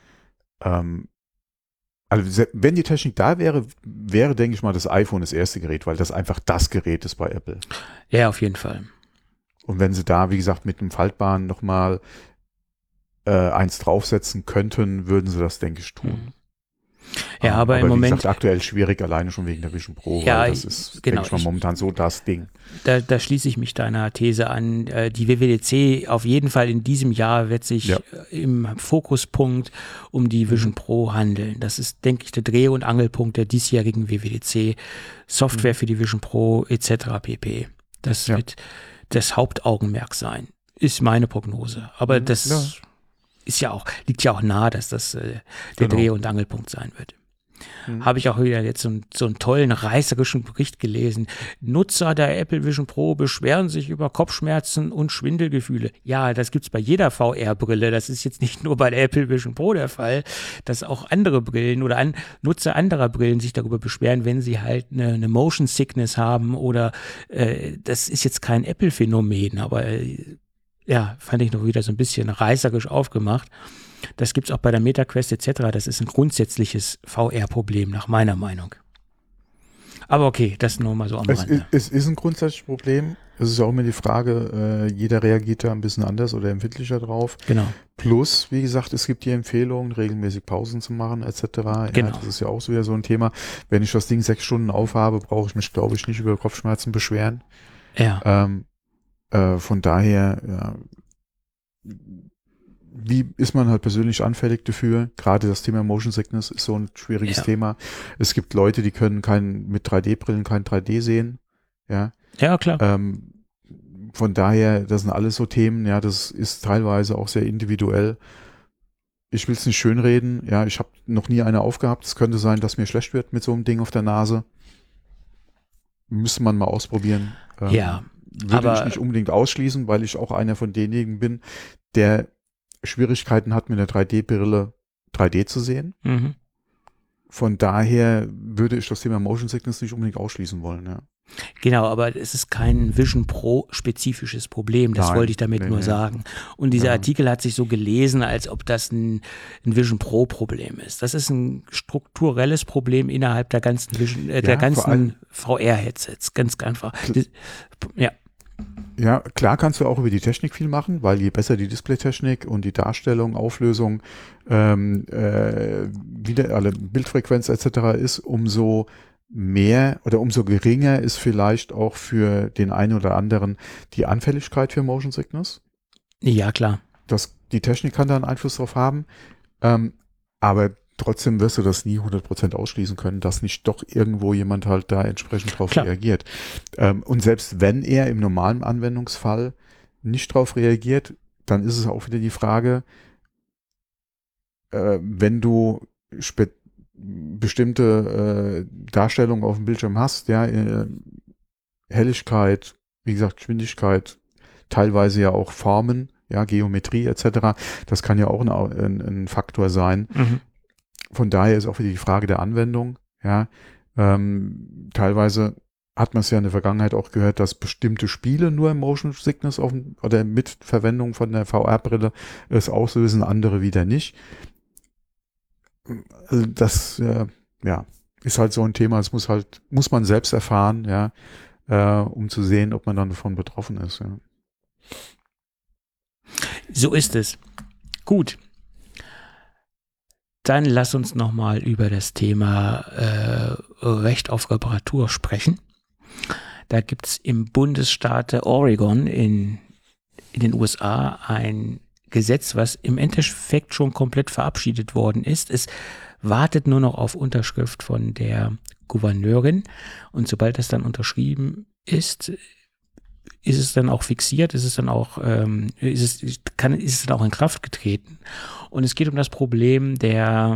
wenn die Technik da wäre, denke ich mal, das iPhone das erste Gerät, weil das einfach das Gerät ist bei Apple. Ja, auf jeden Fall. Und wenn sie da, wie gesagt, mit einem faltbaren nochmal eins draufsetzen könnten, würden sie das, denke ich, tun. Ja, aber im Moment, wie gesagt, aktuell schwierig, alleine schon wegen der Vision Pro, weil das ist, denke ich mal, momentan so das Ding. Da schließe ich mich deiner These an. Die WWDC auf jeden Fall in diesem Jahr wird sich im Fokuspunkt um die Vision Pro handeln. Das ist, denke ich, der Dreh- und Angelpunkt der diesjährigen WWDC. Software für die Vision Pro etc. pp. Das wird das Hauptaugenmerk sein. ist meine Prognose. Aber das liegt ja auch nahe, dass das der Dreh- und Angelpunkt sein wird. Habe ich auch wieder jetzt so einen tollen, reißerischen Bericht gelesen. Nutzer der Apple Vision Pro beschweren sich über Kopfschmerzen und Schwindelgefühle. Ja, das gibt's bei jeder VR-Brille. Das ist jetzt nicht nur bei der Apple Vision Pro der Fall, dass auch andere Brillen oder Nutzer anderer Brillen sich darüber beschweren, wenn sie halt eine Motion Sickness haben oder das ist jetzt kein Apple-Phänomen, aber ja, fand ich noch wieder so ein bisschen reißerisch aufgemacht. Das gibt es auch bei der MetaQuest etc. Das ist ein grundsätzliches VR-Problem nach meiner Meinung. Aber okay, das nur mal so am Rande. Es ist ein grundsätzliches Problem. Es ist ja auch immer die Frage, jeder reagiert da ein bisschen anders oder empfindlicher drauf. Genau. Plus, wie gesagt, es gibt die Empfehlung, regelmäßig Pausen zu machen etc. Genau. Ja, das ist ja auch so wieder so ein Thema. Wenn ich das Ding 6 Stunden aufhabe, brauche ich mich, glaube ich, nicht über Kopfschmerzen beschweren. Ja. Von daher, ja, wie ist man halt persönlich anfällig dafür? Gerade das Thema Motion Sickness ist so ein schwieriges Thema. Es gibt Leute, die können mit 3D-Brillen kein 3D sehen. Ja, klar. Von daher, das sind alles so Themen, ja, das ist teilweise auch sehr individuell. Ich will es nicht schönreden, ja, ich habe noch nie eine aufgehabt. Es könnte sein, dass mir schlecht wird mit so einem Ding auf der Nase. Müsste man mal ausprobieren. Würde ich nicht unbedingt ausschließen, weil ich auch einer von denjenigen bin, der Schwierigkeiten hat, mit einer 3D-Brille 3D zu sehen. Mhm. Von daher würde ich das Thema Motion Sickness nicht unbedingt ausschließen wollen, ja. Genau, aber es ist kein Vision Pro spezifisches Problem, das wollte ich damit nur sagen. Und dieser Artikel hat sich so gelesen, als ob das ein Vision Pro Problem ist. Das ist ein strukturelles Problem innerhalb der ganzen der ganzen VR-Headsets, ganz einfach. Ja, klar kannst du auch über die Technik viel machen, weil je besser die Displaytechnik und die Darstellung, Auflösung, Bildfrequenz etc. ist, umso mehr oder umso geringer ist vielleicht auch für den einen oder anderen die Anfälligkeit für Motion Sickness. Ja, klar. Die Technik kann da einen Einfluss drauf haben, aber trotzdem wirst du das nie 100% ausschließen können, dass nicht doch irgendwo jemand halt da entsprechend drauf reagiert. Und selbst wenn er im normalen Anwendungsfall nicht drauf reagiert, dann ist es auch wieder die Frage, wenn du bestimmte Darstellungen auf dem Bildschirm hast, ja, Helligkeit, wie gesagt, Geschwindigkeit, teilweise ja auch Formen, ja, Geometrie etc., das kann ja auch ein Faktor sein. Mhm. Von daher ist auch wieder die Frage der Anwendung, ja, teilweise hat man es ja in der Vergangenheit auch gehört, dass bestimmte Spiele nur Motion Sickness oder mit Verwendung von der VR-Brille es auslösen, andere wieder nicht. Das ist halt so ein Thema, das muss man selbst erfahren, ja, um zu sehen, ob man dann davon betroffen ist. Ja. So ist es. Gut. Dann lass uns nochmal über das Thema Recht auf Reparatur sprechen. Da gibt es im Bundesstaat Oregon in den USA ein Gesetz, was im Endeffekt schon komplett verabschiedet worden ist. Es wartet nur noch auf Unterschrift von der Gouverneurin und sobald das dann unterschrieben ist, ist es dann auch fixiert, ist es dann auch in Kraft getreten. Und es geht um das Problem der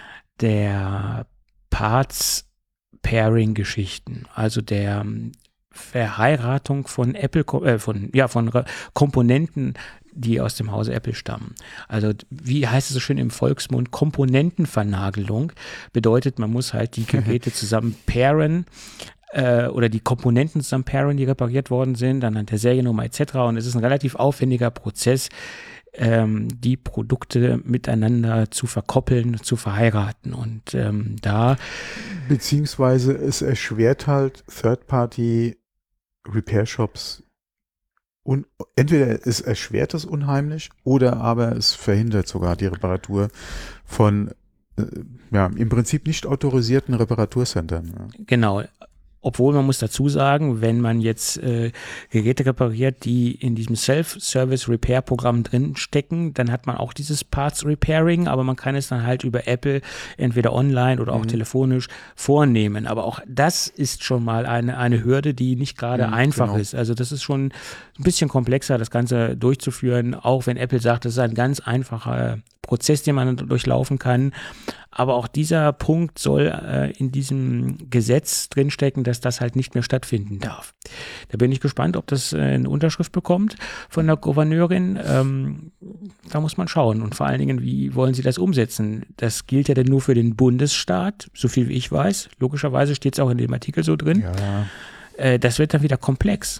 Parts-Pairing-Geschichten, also der Verheiratung von von Komponenten, die aus dem Hause Apple stammen. Also wie heißt es so schön im Volksmund, Komponentenvernagelung bedeutet, man muss halt die Geräte zusammen pairen oder die Komponenten zusammen pairen, die repariert worden sind, anhand der Seriennummer etc. Und es ist ein relativ aufwendiger Prozess, die Produkte miteinander zu verkoppeln, zu verheiraten. Und beziehungsweise es erschwert halt Third-Party-Repair-Shops und entweder es erschwert es unheimlich oder aber es verhindert sogar die Reparatur von im Prinzip nicht autorisierten Reparaturcentern. Ja. Genau. Obwohl man muss dazu sagen, wenn man jetzt Geräte repariert, die in diesem Self-Service-Repair-Programm drin stecken, dann hat man auch dieses Parts-Repairing, aber man kann es dann halt über Apple entweder online oder auch telefonisch vornehmen. Aber auch das ist schon mal eine Hürde, die nicht gerade einfach ist. Also das ist schon ein bisschen komplexer, das Ganze durchzuführen, auch wenn Apple sagt, das ist ein ganz einfacher Prozess, den man durchlaufen kann. Aber auch dieser Punkt soll in diesem Gesetz drinstecken, dass das halt nicht mehr stattfinden darf. Da bin ich gespannt, ob das eine Unterschrift bekommt von der Gouverneurin. Da muss man schauen. Und vor allen Dingen, wie wollen sie das umsetzen? Das gilt ja dann nur für den Bundesstaat, so viel wie ich weiß. Logischerweise steht es auch in dem Artikel so drin. Ja. Das wird dann wieder komplex.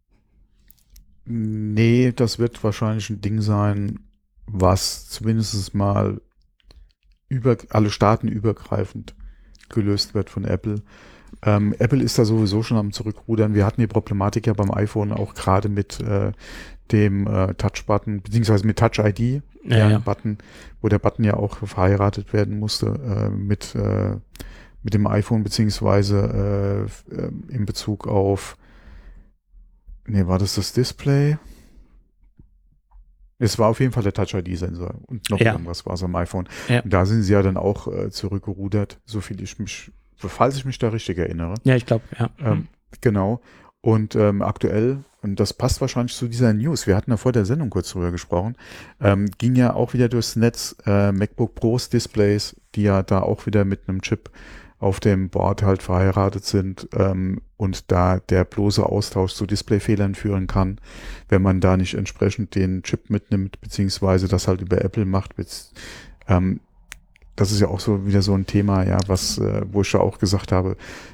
Nee, das wird wahrscheinlich ein Ding sein, was zumindest mal über alle Staaten übergreifend gelöst wird von Apple. Apple ist da sowieso schon am Zurückrudern. Wir hatten die Problematik ja beim iPhone auch gerade mit dem Touch-Button, beziehungsweise mit Touch-ID, Button, wo der Button ja auch verheiratet werden musste mit dem iPhone, beziehungsweise in Bezug auf, war das Display? Es war auf jeden Fall der Touch-ID-Sensor und noch irgendwas war es am iPhone. Ja. Und da sind sie ja dann auch zurückgerudert, falls ich mich da richtig erinnere. Ja, ich glaube, ja. Genau. Und aktuell, und das passt wahrscheinlich zu dieser News, wir hatten ja vor der Sendung kurz drüber gesprochen, ging ja auch wieder durchs Netz MacBook Pros Displays, die ja da auch wieder mit einem Chip auf dem Board halt verheiratet sind und da der bloße Austausch zu Displayfehlern führen kann, wenn man da nicht entsprechend den Chip mitnimmt, beziehungsweise das halt über Apple macht. Das ist ja auch so wieder so ein Thema, ja, wo ich ja auch gesagt habe,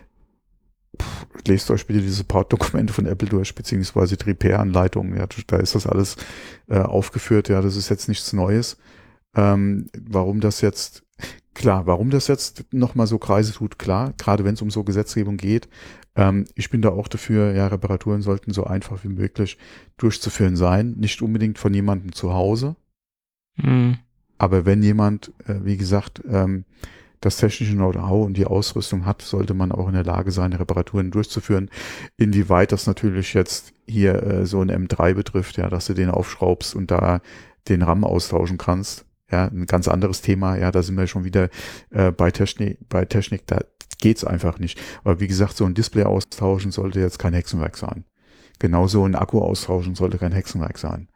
lest euch bitte diese Support-Dokumente von Apple durch, beziehungsweise die Repair-Anleitungen, ja, da ist das alles aufgeführt, ja, das ist jetzt nichts Neues. Warum das jetzt nochmal so Kreise tut, klar, gerade wenn es um so Gesetzgebung geht. Ich bin da auch dafür, ja, Reparaturen sollten so einfach wie möglich durchzuführen sein. Nicht unbedingt von jemandem zu Hause. Aber wenn jemand, wie gesagt, das technische Know-how und die Ausrüstung hat, sollte man auch in der Lage sein, Reparaturen durchzuführen. Inwieweit das natürlich jetzt hier so ein M3 betrifft, ja, dass du den aufschraubst und da den RAM austauschen kannst. Ja, ein ganz anderes Thema. Ja, da sind wir schon wieder bei Technik, da geht's einfach nicht. Aber wie gesagt, so ein Display austauschen sollte jetzt kein Hexenwerk sein. Genauso ein Akku austauschen sollte kein Hexenwerk sein.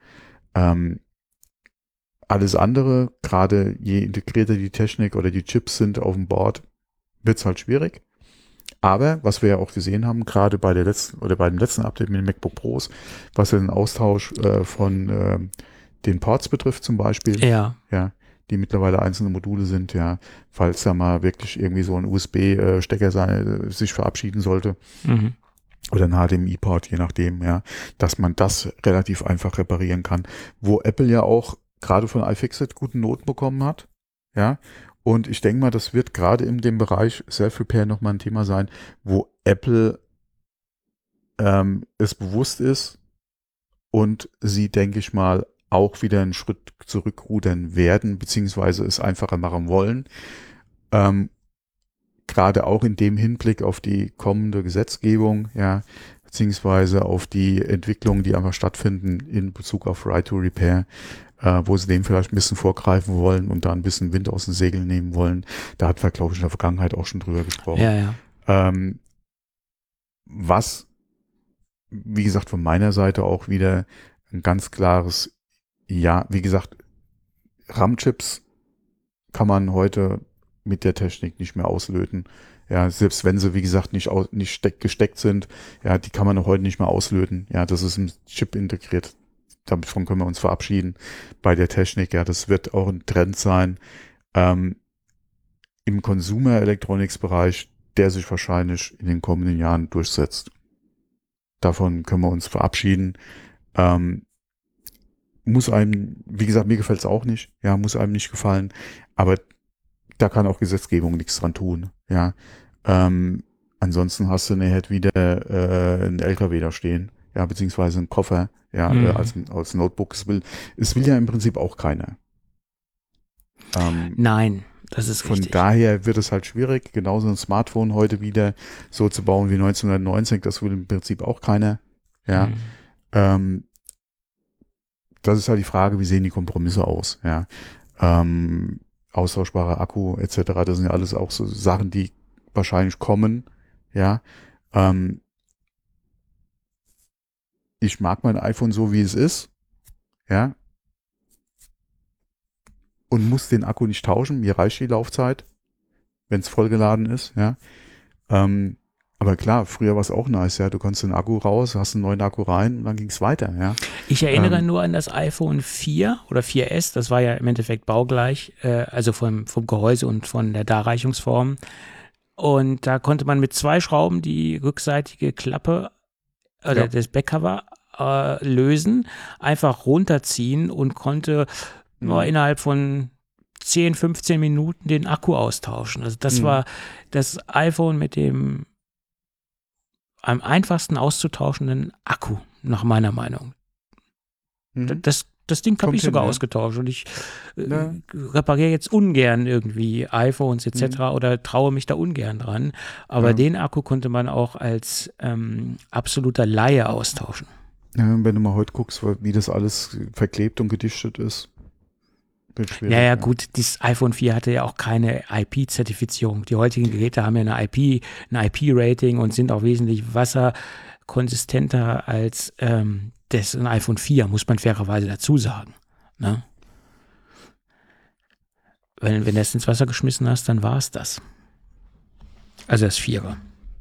Alles andere, gerade je integrierter die Technik oder die Chips sind auf dem Board, wird's halt schwierig. Aber, was wir ja auch gesehen haben, gerade bei dem letzten Update mit den MacBook Pros, was ja den Austausch von den Ports betrifft zum Beispiel, ja, die mittlerweile einzelne Module sind, ja, falls da mal wirklich irgendwie so ein USB-Stecker sich verabschieden sollte oder ein HDMI-Port, je nachdem, ja, dass man das relativ einfach reparieren kann, wo Apple ja auch gerade von iFixit guten Noten bekommen hat, ja, und ich denke mal, das wird gerade in dem Bereich Self-Repair nochmal ein Thema sein, wo Apple es bewusst ist und sie, denke ich mal, auch wieder einen Schritt zurückrudern werden, beziehungsweise es einfacher machen wollen. Gerade auch in dem Hinblick auf die kommende Gesetzgebung, ja, beziehungsweise auf die Entwicklungen, die einfach stattfinden in Bezug auf Right to Repair, wo sie dem vielleicht ein bisschen vorgreifen wollen und da ein bisschen Wind aus den Segeln nehmen wollen. Da hatten wir, glaube ich, in der Vergangenheit auch schon drüber gesprochen. Ja. Was, wie gesagt, von meiner Seite auch wieder ein ganz klares Ja, wie gesagt, RAM-Chips kann man heute mit der Technik nicht mehr auslöten. Ja, selbst wenn sie, wie gesagt, nicht gesteckt sind, ja, die kann man auch heute nicht mehr auslöten. Ja, das ist ein Chip integriert. Davon können wir uns verabschieden bei der Technik. Ja, das wird auch ein Trend sein im Consumer Electronics Bereich, der sich wahrscheinlich in den kommenden Jahren durchsetzt. Davon können wir uns verabschieden. Muss einem, wie gesagt, mir gefällt es auch nicht, ja, muss einem nicht gefallen, aber da kann auch Gesetzgebung nichts dran tun, ja. Ansonsten hast du nachher wieder ein LKW da stehen, ja, beziehungsweise einen Koffer, ja, als Notebook. Es will ja im Prinzip auch keiner. Nein, Das ist Von richtig. daher wird es halt schwierig, genauso ein Smartphone heute wieder so zu bauen wie 1990, das will im Prinzip auch keiner. Ja. Das ist halt die Frage, wie sehen die Kompromisse aus, ja. Austauschbarer Akku etc., das sind ja alles auch so Sachen, die wahrscheinlich kommen, ja. Ich mag mein iPhone so, wie es ist, ja. Und muss den Akku nicht tauschen, mir reicht die Laufzeit, wenn es vollgeladen ist, ja. Aber klar, früher war es auch nice, ja. Du konntest den Akku raus, hast einen neuen Akku rein und dann ging es weiter, ja. Ich erinnere nur an das iPhone 4 oder 4S, das war ja im Endeffekt baugleich, also vom Gehäuse und von der Darreichungsform. Und da konnte man mit 2 Schrauben die rückseitige Klappe oder das Backcover lösen, einfach runterziehen und konnte innerhalb von 10, 15 Minuten den Akku austauschen. Also das war das iPhone mit dem am einfachsten auszutauschenden Akku, nach meiner Meinung. Das Ding habe ich sogar ausgetauscht und ich repariere jetzt ungern irgendwie iPhones etc. oder traue mich da ungern dran. Aber den Akku konnte man auch als absoluter Laie austauschen. Ja, wenn du mal heute guckst, wie das alles verklebt und gedichtet ist. Ja, gut, das iPhone 4 hatte ja auch keine IP-Zertifizierung. Die heutigen Geräte haben ja ein IP-Rating und sind auch wesentlich wasserkonsistenter als das ein iPhone 4, muss man fairerweise dazu sagen. Ne? Wenn du das ins Wasser geschmissen hast, dann war es das. Also das 4er.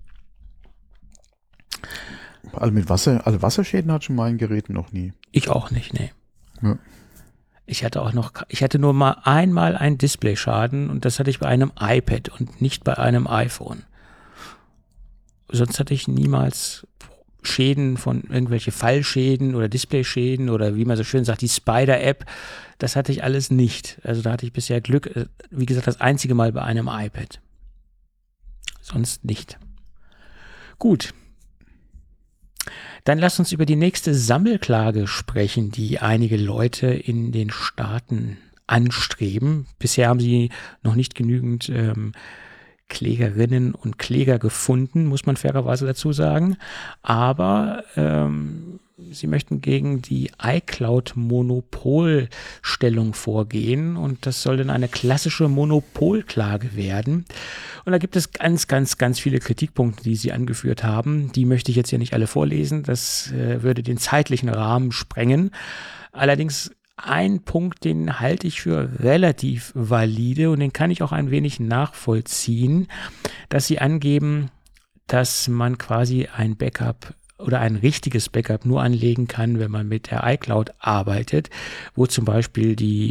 Alle Wasserschäden hatte ich in meinen Geräten noch nie. Ich auch nicht, nee. Ja. Ich hatte nur mal einmal einen Displayschaden und das hatte ich bei einem iPad und nicht bei einem iPhone. Sonst hatte ich niemals Schäden von irgendwelche Fallschäden oder Displayschäden oder wie man so schön sagt, die Spider-App. Das hatte ich alles nicht. Also da hatte ich bisher Glück. Wie gesagt, das einzige Mal bei einem iPad. Sonst nicht. Gut. Dann lasst uns über die nächste Sammelklage sprechen, die einige Leute in den Staaten anstreben. Bisher haben sie noch nicht genügend Klägerinnen und Kläger gefunden, muss man fairerweise dazu sagen. Aber sie möchten gegen die iCloud-Monopolstellung vorgehen und das soll dann eine klassische Monopolklage werden. Und da gibt es ganz, ganz, ganz viele Kritikpunkte, die sie angeführt haben. Die möchte ich jetzt hier nicht alle vorlesen, das würde den zeitlichen Rahmen sprengen. Allerdings ein Punkt, den halte ich für relativ valide und den kann ich auch ein wenig nachvollziehen, dass sie angeben, dass man quasi ein Backup oder ein richtiges Backup nur anlegen kann, wenn man mit der iCloud arbeitet, wo zum Beispiel die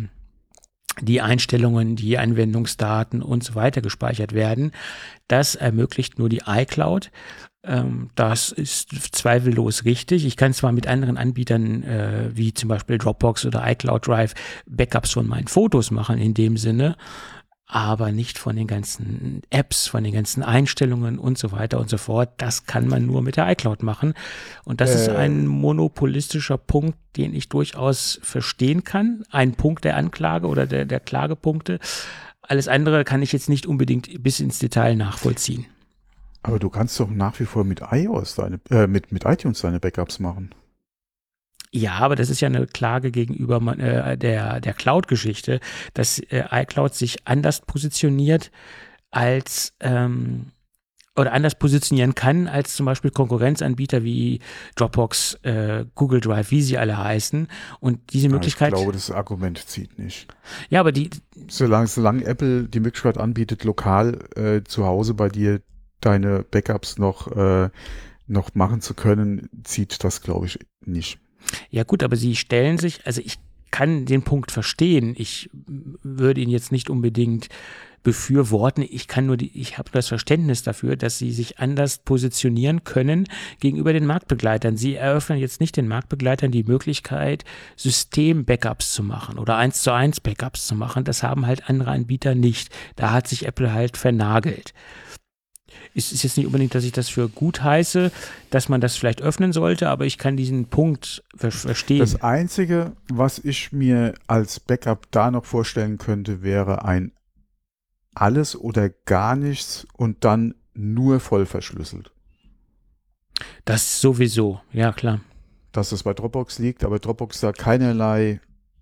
Einstellungen, die Anwendungsdaten und so weiter gespeichert werden. Das ermöglicht nur die iCloud. Das ist zweifellos richtig. Ich kann zwar mit anderen Anbietern wie zum Beispiel Dropbox oder iCloud Drive Backups von meinen Fotos machen in dem Sinne, aber nicht von den ganzen Apps, von den ganzen Einstellungen und so weiter und so fort. Das kann man nur mit der iCloud machen. Und das ist ein monopolistischer Punkt, den ich durchaus verstehen kann. Ein Punkt der Anklage oder der Klagepunkte. Alles andere kann ich jetzt nicht unbedingt bis ins Detail nachvollziehen. Aber du kannst doch nach wie vor mit iOS mit iTunes deine Backups machen. Ja, aber das ist ja eine Klage gegenüber der Cloud-Geschichte, dass iCloud sich anders positioniert als oder anders positionieren kann als zum Beispiel Konkurrenzanbieter wie Dropbox, Google Drive, wie sie alle heißen. Und diese Möglichkeit. Ich glaube, das Argument zieht nicht. Ja, aber solange Apple die Möglichkeit anbietet, lokal zu Hause bei dir deine Backups noch machen zu können, zieht das, glaube ich, nicht. Ja gut, aber sie stellen sich, also ich kann den Punkt verstehen. Ich würde ihn jetzt nicht unbedingt befürworten. Ich habe das Verständnis dafür, dass sie sich anders positionieren können gegenüber den Marktbegleitern. Sie eröffnen jetzt nicht den Marktbegleitern die Möglichkeit, System-Backups zu machen oder 1:1 Backups zu machen. Das haben halt andere Anbieter nicht. Da hat sich Apple halt vernagelt. Es ist jetzt nicht unbedingt, dass ich das für gut heiße, dass man das vielleicht öffnen sollte, aber ich kann diesen Punkt verstehen. Das Einzige, was ich mir als Backup da noch vorstellen könnte, wäre ein alles oder gar nichts und dann nur voll verschlüsselt. Das sowieso, ja klar. Dass das bei Dropbox liegt, aber Dropbox da keinerlei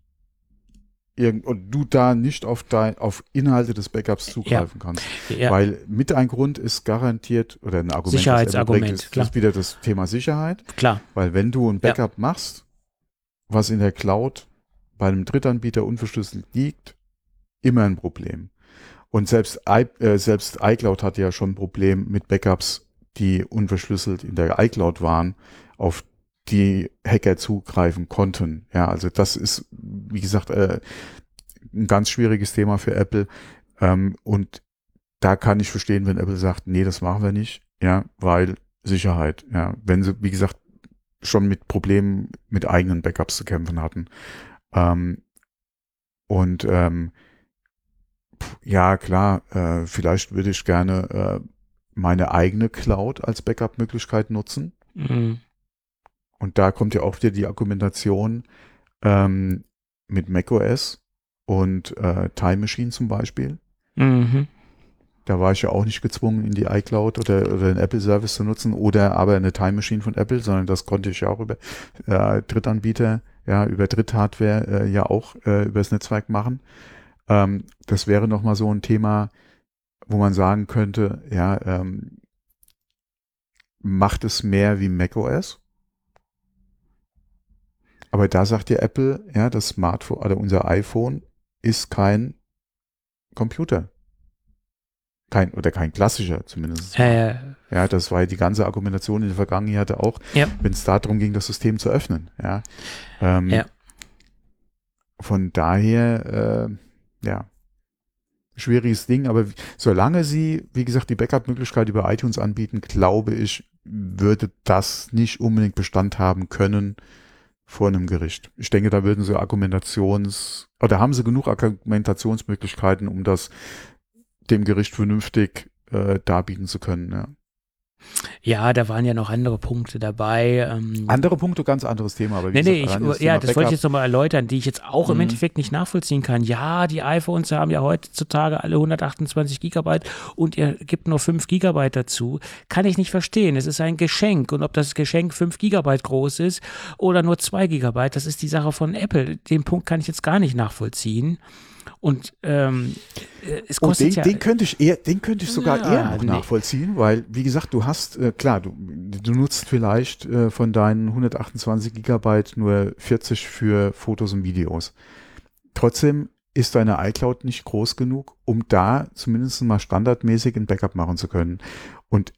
und du da nicht auf Inhalte des Backups zugreifen kannst. Ja. Weil mit ein Grund ist garantiert, oder ein Argument, Sicherheitsargument, ist wieder das Thema Sicherheit. Klar. Weil wenn du ein Backup machst, was in der Cloud bei einem Drittanbieter unverschlüsselt liegt, immer ein Problem. Und selbst iCloud hatte ja schon ein Problem mit Backups, die unverschlüsselt in der iCloud waren, auf die Hacker zugreifen konnten. Ja, also das ist, wie gesagt, ein ganz schwieriges Thema für Apple. Und da kann ich verstehen, wenn Apple sagt, nee, das machen wir nicht, ja, weil Sicherheit, ja, wenn sie, wie gesagt, schon mit Problemen mit eigenen Backups zu kämpfen hatten. Ja, klar, vielleicht würde ich gerne meine eigene Cloud als Backup-Möglichkeit nutzen. Mhm. Und da kommt ja auch wieder die Argumentation mit macOS und Time Machine zum Beispiel. Mhm. Da war ich ja auch nicht gezwungen, in die iCloud oder einen Apple-Service zu nutzen oder aber eine Time Machine von Apple, sondern das konnte ich ja auch über Drittanbieter, ja, über Dritthardware ja auch übers Netzwerk machen. Das wäre nochmal so ein Thema, wo man sagen könnte, ja, macht es mehr wie macOS? Aber da sagt ja Apple, ja, das Smartphone oder unser iPhone ist kein Computer. Kein klassischer zumindest. Ja, das war ja die ganze Argumentation in der Vergangenheit auch, wenn es darum ging, das System zu öffnen. Ja. Von daher, schwieriges Ding, aber solange sie, wie gesagt, die Backup-Möglichkeit über iTunes anbieten, glaube ich, würde das nicht unbedingt Bestand haben können vor einem Gericht. Ich denke, da würden sie oder haben sie genug Argumentationsmöglichkeiten, um das dem Gericht vernünftig darbieten zu können. Ja. Ja, da waren ja noch andere Punkte dabei. Andere Punkte, ganz anderes Thema. Aber das wollte ich jetzt nochmal erläutern, die ich jetzt auch im Endeffekt nicht nachvollziehen kann. Ja, die iPhones haben ja heutzutage alle 128 Gigabyte und ihr gibt nur 5 Gigabyte dazu. Kann ich nicht verstehen. Es ist ein Geschenk und ob das Geschenk 5 Gigabyte groß ist oder nur 2 Gigabyte, das ist die Sache von Apple. Den Punkt kann ich jetzt gar nicht nachvollziehen. Und es kostet den könnte ich sogar eher noch nachvollziehen, weil, wie gesagt, du hast, klar, du nutzt vielleicht von deinen 128 Gigabyte nur 40 für Fotos und Videos. Trotzdem ist deine iCloud nicht groß genug, um da zumindest mal standardmäßig ein Backup machen zu können. Und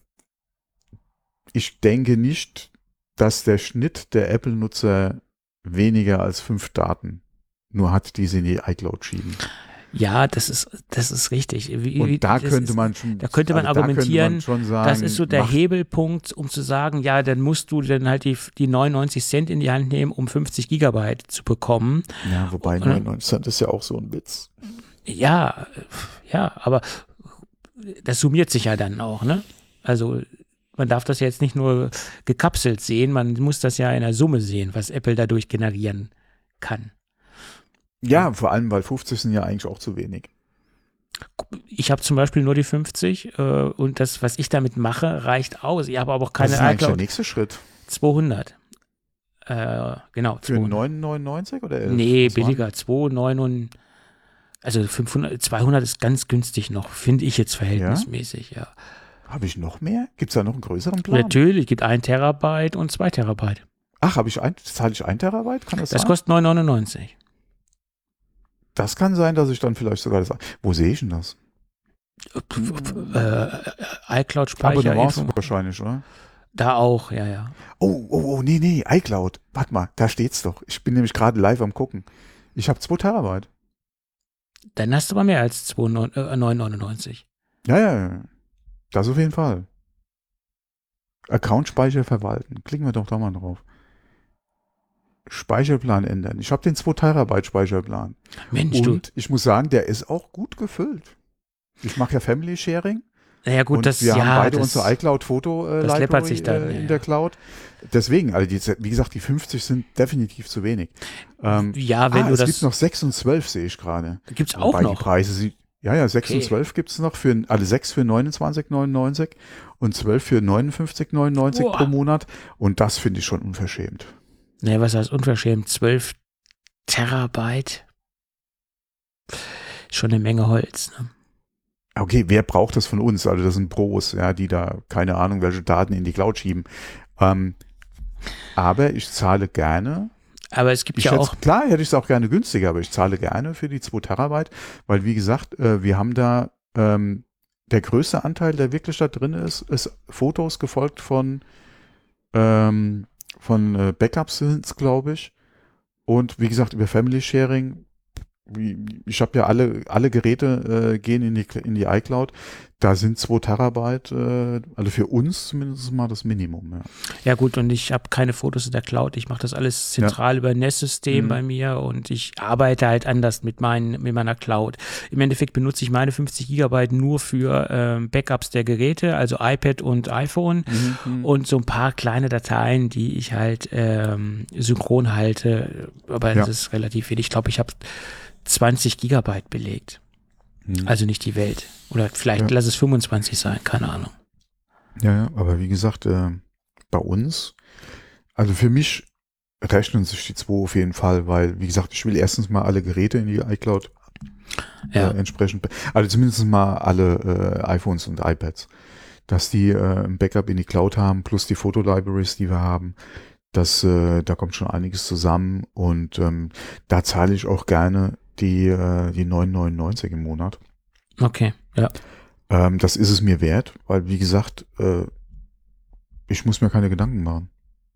ich denke nicht, dass der Schnitt der Apple-Nutzer weniger als 5 Daten nur hat, die sie in die iCloud schieben. Ja, das ist richtig. Da könnte man argumentieren, schon sagen, das ist so der Hebelpunkt, um zu sagen, ja, dann musst du dann halt die 99 Cent in die Hand nehmen, um 50 Gigabyte zu bekommen. Ja, wobei 99 Cent ist ja auch so ein Witz. Ja, aber das summiert sich ja dann auch, ne? Also man darf das ja jetzt nicht nur gekapselt sehen, man muss das ja in der Summe sehen, was Apple dadurch generieren kann. Ja, vor allem, weil 50 sind ja eigentlich auch zu wenig. Ich habe zum Beispiel nur die 50 und das, was ich damit mache, reicht aus. Ich habe aber auch keine iCloud. Was ist eigentlich der nächste Schritt? 200. Genau. Für 9,99 oder 11? Nee, billiger. 2,99. Also 200 ist ganz günstig noch, finde ich jetzt verhältnismäßig, ja. Habe ich noch mehr? Gibt es da noch einen größeren Plan? Natürlich, gibt 1 Terabyte und 2 Terabyte. Ach, zahle ich 1 Terabyte? Kann das sein? Das kostet 9,99. Das kann sein, dass ich dann vielleicht sogar wo sehe ich denn das? iCloud-Speicher. Wahrscheinlich, oder? Da auch, ja. Oh, nee, iCloud. Warte mal, da steht's doch. Ich bin nämlich gerade live am gucken. Ich habe 2 Terabyte. Dann hast du aber mehr als 9,99. Ja. Das auf jeden Fall. Account-Speicher verwalten. Klicken wir doch da mal drauf. Speicherplan ändern. Ich habe den 2 Terabyte Speicherplan. Mensch, und ich muss sagen, der ist auch gut gefüllt. Ich mache ja Family Sharing. Naja gut, und wir haben beide unsere iCloud-Foto-Library in der Cloud. Deswegen, also wie gesagt, die 50 sind definitiv zu wenig. Ja, wenn du es gibt noch 6 und 12, sehe ich gerade. Gibt's auch noch? Die Preise Ja, 6 und 12 gibt es noch, also 6 für 29,99 und 12 für 59,99 pro Monat. Und das finde ich schon unverschämt. Ne, was heißt unverschämt? 12 Terabyte? Schon eine Menge Holz, ne? Okay, wer braucht das von uns? Also das sind Pros, ja, die da keine Ahnung, welche Daten in die Cloud schieben. Aber ich zahle gerne. Aber es gibt ja auch. Klar hätte ich es auch gerne günstiger, aber ich zahle gerne für die 2 Terabyte, weil wie gesagt, wir haben da der größte Anteil, der wirklich da drin ist Fotos gefolgt von Backups sind es, glaube ich. Und wie gesagt, über Family Sharing, ich habe ja alle Geräte gehen in die iCloud. Da sind 2 Terabyte, also für uns zumindest mal das Minimum. Ja, ja gut, und ich habe keine Fotos in der Cloud. Ich mache das alles zentral über ein NAS-System bei mir und ich arbeite halt anders mit meiner Cloud. Im Endeffekt benutze ich meine 50 Gigabyte nur für Backups der Geräte, also iPad und iPhone und so ein paar kleine Dateien, die ich halt synchron halte. Aber das ist relativ wenig. Ich glaube, ich habe 20 Gigabyte belegt. Also nicht die Welt. Oder vielleicht lass es 25 sein, keine Ahnung. Ja, aber wie gesagt, bei uns, also für mich rechnen sich die 2 auf jeden Fall, weil, wie gesagt, ich will erstens mal alle Geräte in die iCloud entsprechend, also zumindest mal alle iPhones und iPads, dass die ein Backup in die Cloud haben, plus die Fotolibraries, die wir haben. Da kommt schon einiges zusammen und da zahle ich auch gerne die 9,99 im Monat. Okay, ja. Das ist es mir wert, weil wie gesagt, ich muss mir keine Gedanken machen.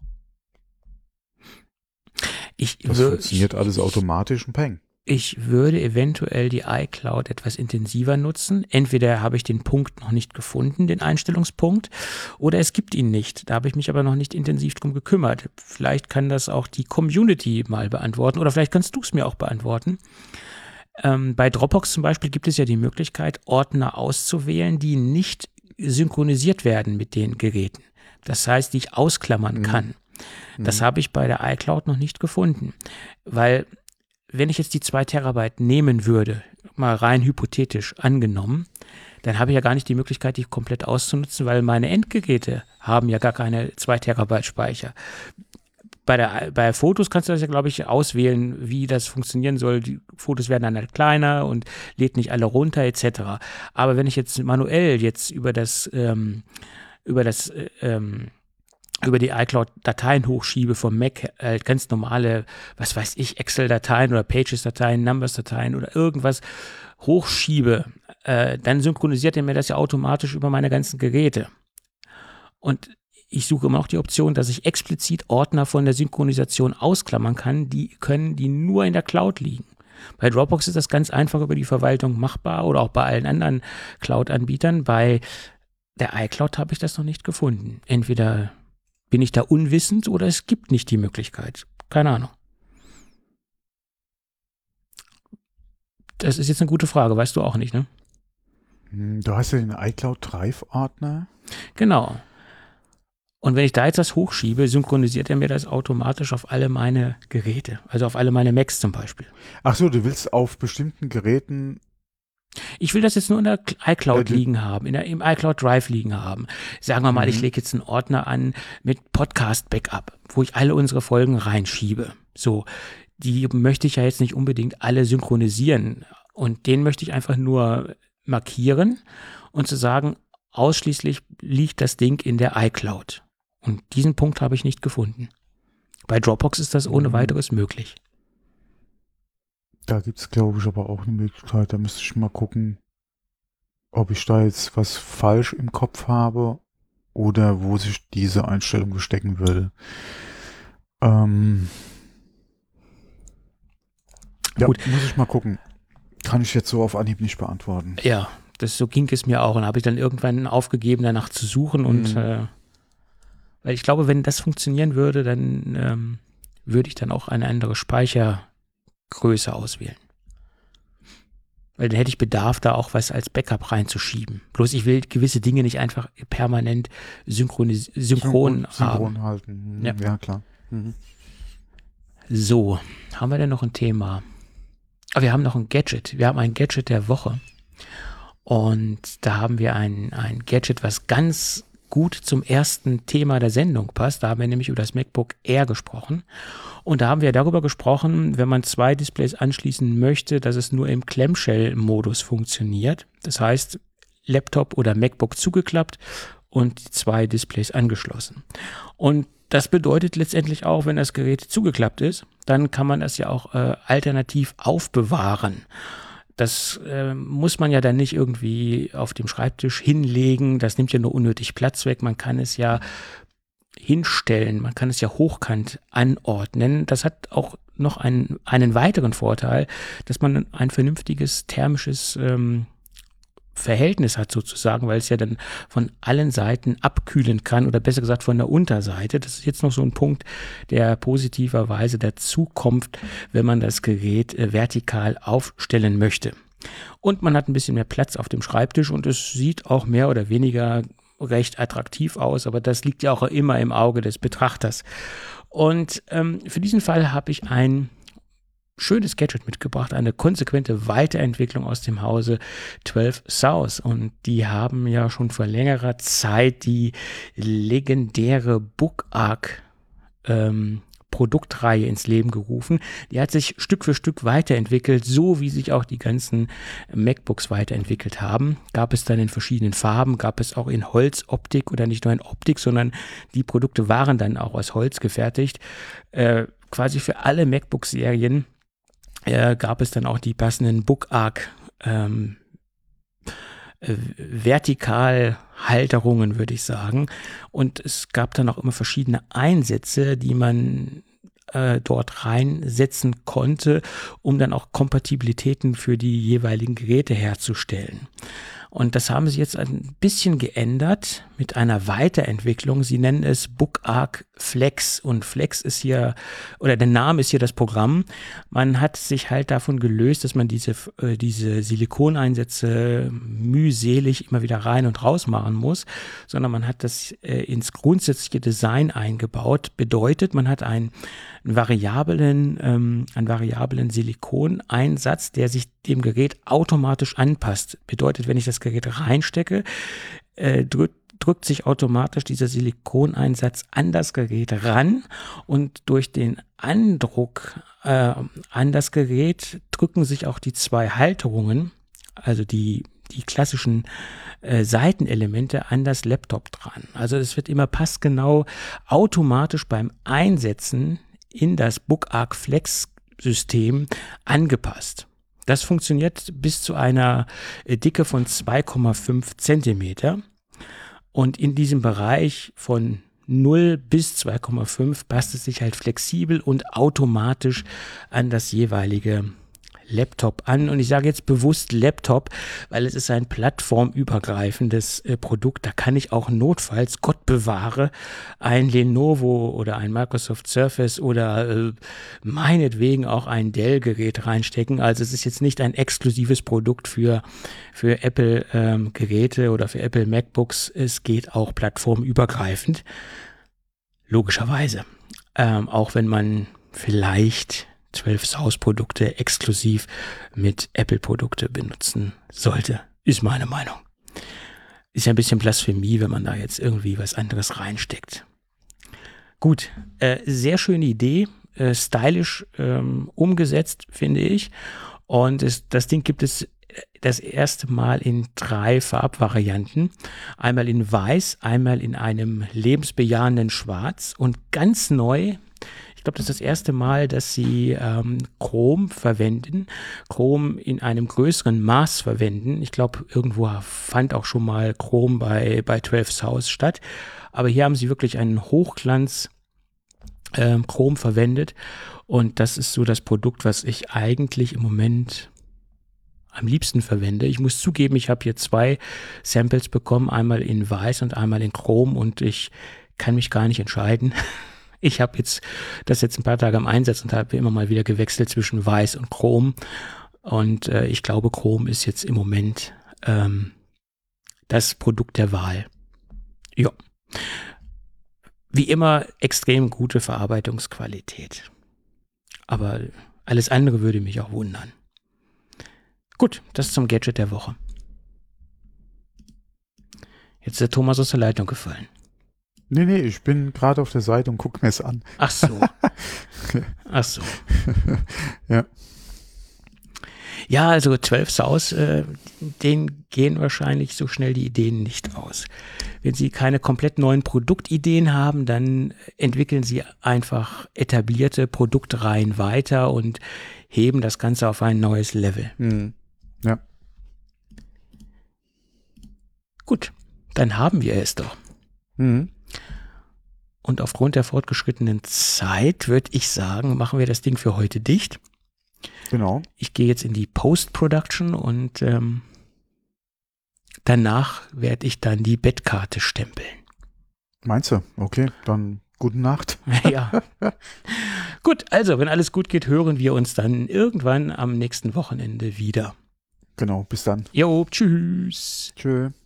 Das funktioniert alles automatisch und peng. Ich würde eventuell die iCloud etwas intensiver nutzen. Entweder habe ich den Punkt noch nicht gefunden, den Einstellungspunkt, oder es gibt ihn nicht. Da habe ich mich aber noch nicht intensiv drum gekümmert. Vielleicht kann das auch die Community mal beantworten oder vielleicht kannst du es mir auch beantworten. Bei Dropbox zum Beispiel gibt es ja die Möglichkeit, Ordner auszuwählen, die nicht synchronisiert werden mit den Geräten. Das heißt, die ich ausklammern kann. Das habe ich bei der iCloud noch nicht gefunden, weil wenn ich jetzt die 2 Terabyte nehmen würde, mal rein hypothetisch angenommen, dann habe ich ja gar nicht die Möglichkeit, die komplett auszunutzen, weil meine Endgeräte haben ja gar keine 2 Terabyte Speicher. Bei Fotos kannst du das ja, glaube ich, auswählen, wie das funktionieren soll. Die Fotos werden dann halt kleiner und lädt nicht alle runter, etc. Aber wenn ich jetzt manuell jetzt über die iCloud Dateien hochschiebe vom Mac, ganz normale, was weiß ich, Excel-Dateien oder Pages-Dateien, Numbers-Dateien oder irgendwas hochschiebe, dann synchronisiert er mir das ja automatisch über meine ganzen Geräte. Und ich suche immer noch die Option, dass ich explizit Ordner von der Synchronisation ausklammern kann, die nur in der Cloud liegen. Bei Dropbox ist das ganz einfach über die Verwaltung machbar oder auch bei allen anderen Cloud-Anbietern. Bei der iCloud habe ich das noch nicht gefunden. Entweder bin ich da unwissend oder es gibt nicht die Möglichkeit. Keine Ahnung. Das ist jetzt eine gute Frage, weißt du auch nicht, ne? Du hast ja den iCloud Drive-Ordner. Genau. Und wenn ich da jetzt das hochschiebe, synchronisiert er mir das automatisch auf alle meine Geräte. Also auf alle meine Macs zum Beispiel. Ach so, du willst auf bestimmten Geräten. Ich will das jetzt nur in der iCloud liegen haben, im iCloud Drive liegen haben. Sagen wir mal, ich lege jetzt einen Ordner an mit Podcast-Backup, wo ich alle unsere Folgen reinschiebe. So, die möchte ich ja jetzt nicht unbedingt alle synchronisieren. Und den möchte ich einfach nur markieren und zu sagen, ausschließlich liegt das Ding in der iCloud. Und diesen Punkt habe ich nicht gefunden. Bei Dropbox ist das ohne weiteres möglich. Da gibt es, glaube ich, aber auch eine Möglichkeit. Da müsste ich mal gucken, ob ich da jetzt was falsch im Kopf habe oder wo sich diese Einstellung verstecken würde. Ja, gut. Muss ich mal gucken. Kann ich jetzt so auf Anhieb nicht beantworten. Ja, so ging es mir auch. Und habe ich dann irgendwann aufgegeben, danach zu suchen. Und weil ich glaube, wenn das funktionieren würde, dann würde ich dann auch eine andere Speichergröße auswählen. Weil dann hätte ich Bedarf, da auch was als Backup reinzuschieben. Bloß ich will gewisse Dinge nicht einfach permanent synchron haben. Halten. Ja, klar. So, haben wir denn noch ein Thema? Wir haben noch ein Gadget. Wir haben ein Gadget der Woche. Und da haben wir ein Gadget, was ganz gut zum ersten Thema der Sendung passt. Da haben wir nämlich über das MacBook Air gesprochen. Und da haben wir darüber gesprochen, wenn man 2 Displays anschließen möchte, dass es nur im Clamshell-Modus funktioniert. Das heißt, Laptop oder MacBook zugeklappt und 2 Displays angeschlossen. Und das bedeutet letztendlich auch, wenn das Gerät zugeklappt ist, dann kann man das ja auch alternativ aufbewahren. Das muss man ja dann nicht irgendwie auf dem Schreibtisch hinlegen. Das nimmt ja nur unnötig Platz weg. Man kann es ja hinstellen. Man kann es ja hochkant anordnen. Das hat auch noch einen weiteren Vorteil, dass man ein vernünftiges thermisches Verhältnis hat sozusagen, weil es ja dann von allen Seiten abkühlen kann oder besser gesagt von der Unterseite. Das ist jetzt noch so ein Punkt, der positiverweise dazukommt, wenn man das Gerät vertikal aufstellen möchte. Und man hat ein bisschen mehr Platz auf dem Schreibtisch und es sieht auch mehr oder weniger recht attraktiv aus, aber das liegt ja auch immer im Auge des Betrachters. Und für diesen Fall habe ich ein schönes Gadget mitgebracht, eine konsequente Weiterentwicklung aus dem Hause 12 South, und die haben ja schon vor längerer Zeit die legendäre BookArc Produktreihe ins Leben gerufen. Die hat sich Stück für Stück weiterentwickelt, so wie sich auch die ganzen MacBooks weiterentwickelt haben. Gab es dann in verschiedenen Farben, gab es auch in Holzoptik oder nicht nur in Optik, sondern die Produkte waren dann auch aus Holz gefertigt. Quasi für alle MacBook-Serien gab es dann auch die passenden BookArc Vertikalhalterungen, würde ich sagen. Und es gab dann auch immer verschiedene Einsätze, die man dort reinsetzen konnte, um dann auch Kompatibilitäten für die jeweiligen Geräte herzustellen. Und das haben sie jetzt ein bisschen geändert mit einer Weiterentwicklung. Sie nennen es BookArc Flex, und Flex ist hier, oder der Name ist hier das Programm. Man hat sich halt davon gelöst, dass man diese Silikoneinsätze mühselig immer wieder rein und raus machen muss, sondern man hat das ins grundsätzliche Design eingebaut. Bedeutet, man hat einen variablen Silikoneinsatz, der sich dem Gerät automatisch anpasst. Bedeutet, wenn ich das Gerät reinstecke, drückt sich automatisch dieser Silikoneinsatz an das Gerät ran, und durch den Andruck an das Gerät drücken sich auch die 2 Halterungen, also die klassischen Seitenelemente, an das Laptop dran. Also es wird immer passgenau automatisch beim Einsetzen in das BookArc Flex System angepasst. Das funktioniert bis zu einer Dicke von 2,5 Zentimeter. Und in diesem Bereich von 0 bis 2,5 passt es sich halt flexibel und automatisch an das jeweilige Laptop an. Und ich sage jetzt bewusst Laptop, weil es ist ein plattformübergreifendes Produkt. Da kann ich auch notfalls, Gott bewahre, ein Lenovo oder ein Microsoft Surface oder meinetwegen auch ein Dell-Gerät reinstecken. Also es ist jetzt nicht ein exklusives Produkt für Apple Geräte oder für Apple MacBooks. Es geht auch plattformübergreifend. Logischerweise. Auch wenn man vielleicht 12 South-Produkte exklusiv mit Apple-Produkte benutzen sollte, ist meine Meinung. Ist ja ein bisschen Blasphemie, wenn man da jetzt irgendwie was anderes reinsteckt. Gut, sehr schöne Idee, stylisch umgesetzt, finde ich. Und das Ding gibt es das erste Mal in 3 Farbvarianten. Einmal in Weiß, einmal in einem lebensbejahenden Schwarz und ganz neu. Ich glaube, das ist das erste Mal, dass sie Chrom verwenden, Chrom in einem größeren Maß verwenden. Ich glaube, irgendwo fand auch schon mal Chrom bei 12 South statt. Aber hier haben sie wirklich einen Hochglanz Chrom verwendet. Und das ist so das Produkt, was ich eigentlich im Moment am liebsten verwende. Ich muss zugeben, ich habe hier 2 Samples bekommen, einmal in Weiß und einmal in Chrom, und ich kann mich gar nicht entscheiden. Ich habe das jetzt ein paar Tage am Einsatz und habe immer mal wieder gewechselt zwischen Weiß und Chrom. Und ich glaube, Chrom ist jetzt im Moment das Produkt der Wahl. Ja. Wie immer extrem gute Verarbeitungsqualität. Aber alles andere würde mich auch wundern. Gut, das zum Gadget der Woche. Jetzt ist der Thomas aus der Leitung gefallen. Nee, ich bin gerade auf der Seite und gucke mir es an. Ach so. Ach so. Ja. Ja, also 12 Saus, denen gehen wahrscheinlich so schnell die Ideen nicht aus. Wenn Sie keine komplett neuen Produktideen haben, dann entwickeln Sie einfach etablierte Produktreihen weiter und heben das Ganze auf ein neues Level. Ja. Gut, dann haben wir es doch. Und aufgrund der fortgeschrittenen Zeit würde ich sagen, machen wir das Ding für heute dicht. Genau. Ich gehe jetzt in die Post-Production und danach werde ich dann die Bettkarte stempeln. Meinst du? Okay, dann gute Nacht. Ja. Gut, also wenn alles gut geht, hören wir uns dann irgendwann am nächsten Wochenende wieder. Genau, bis dann. Jo, tschüss. Tschö.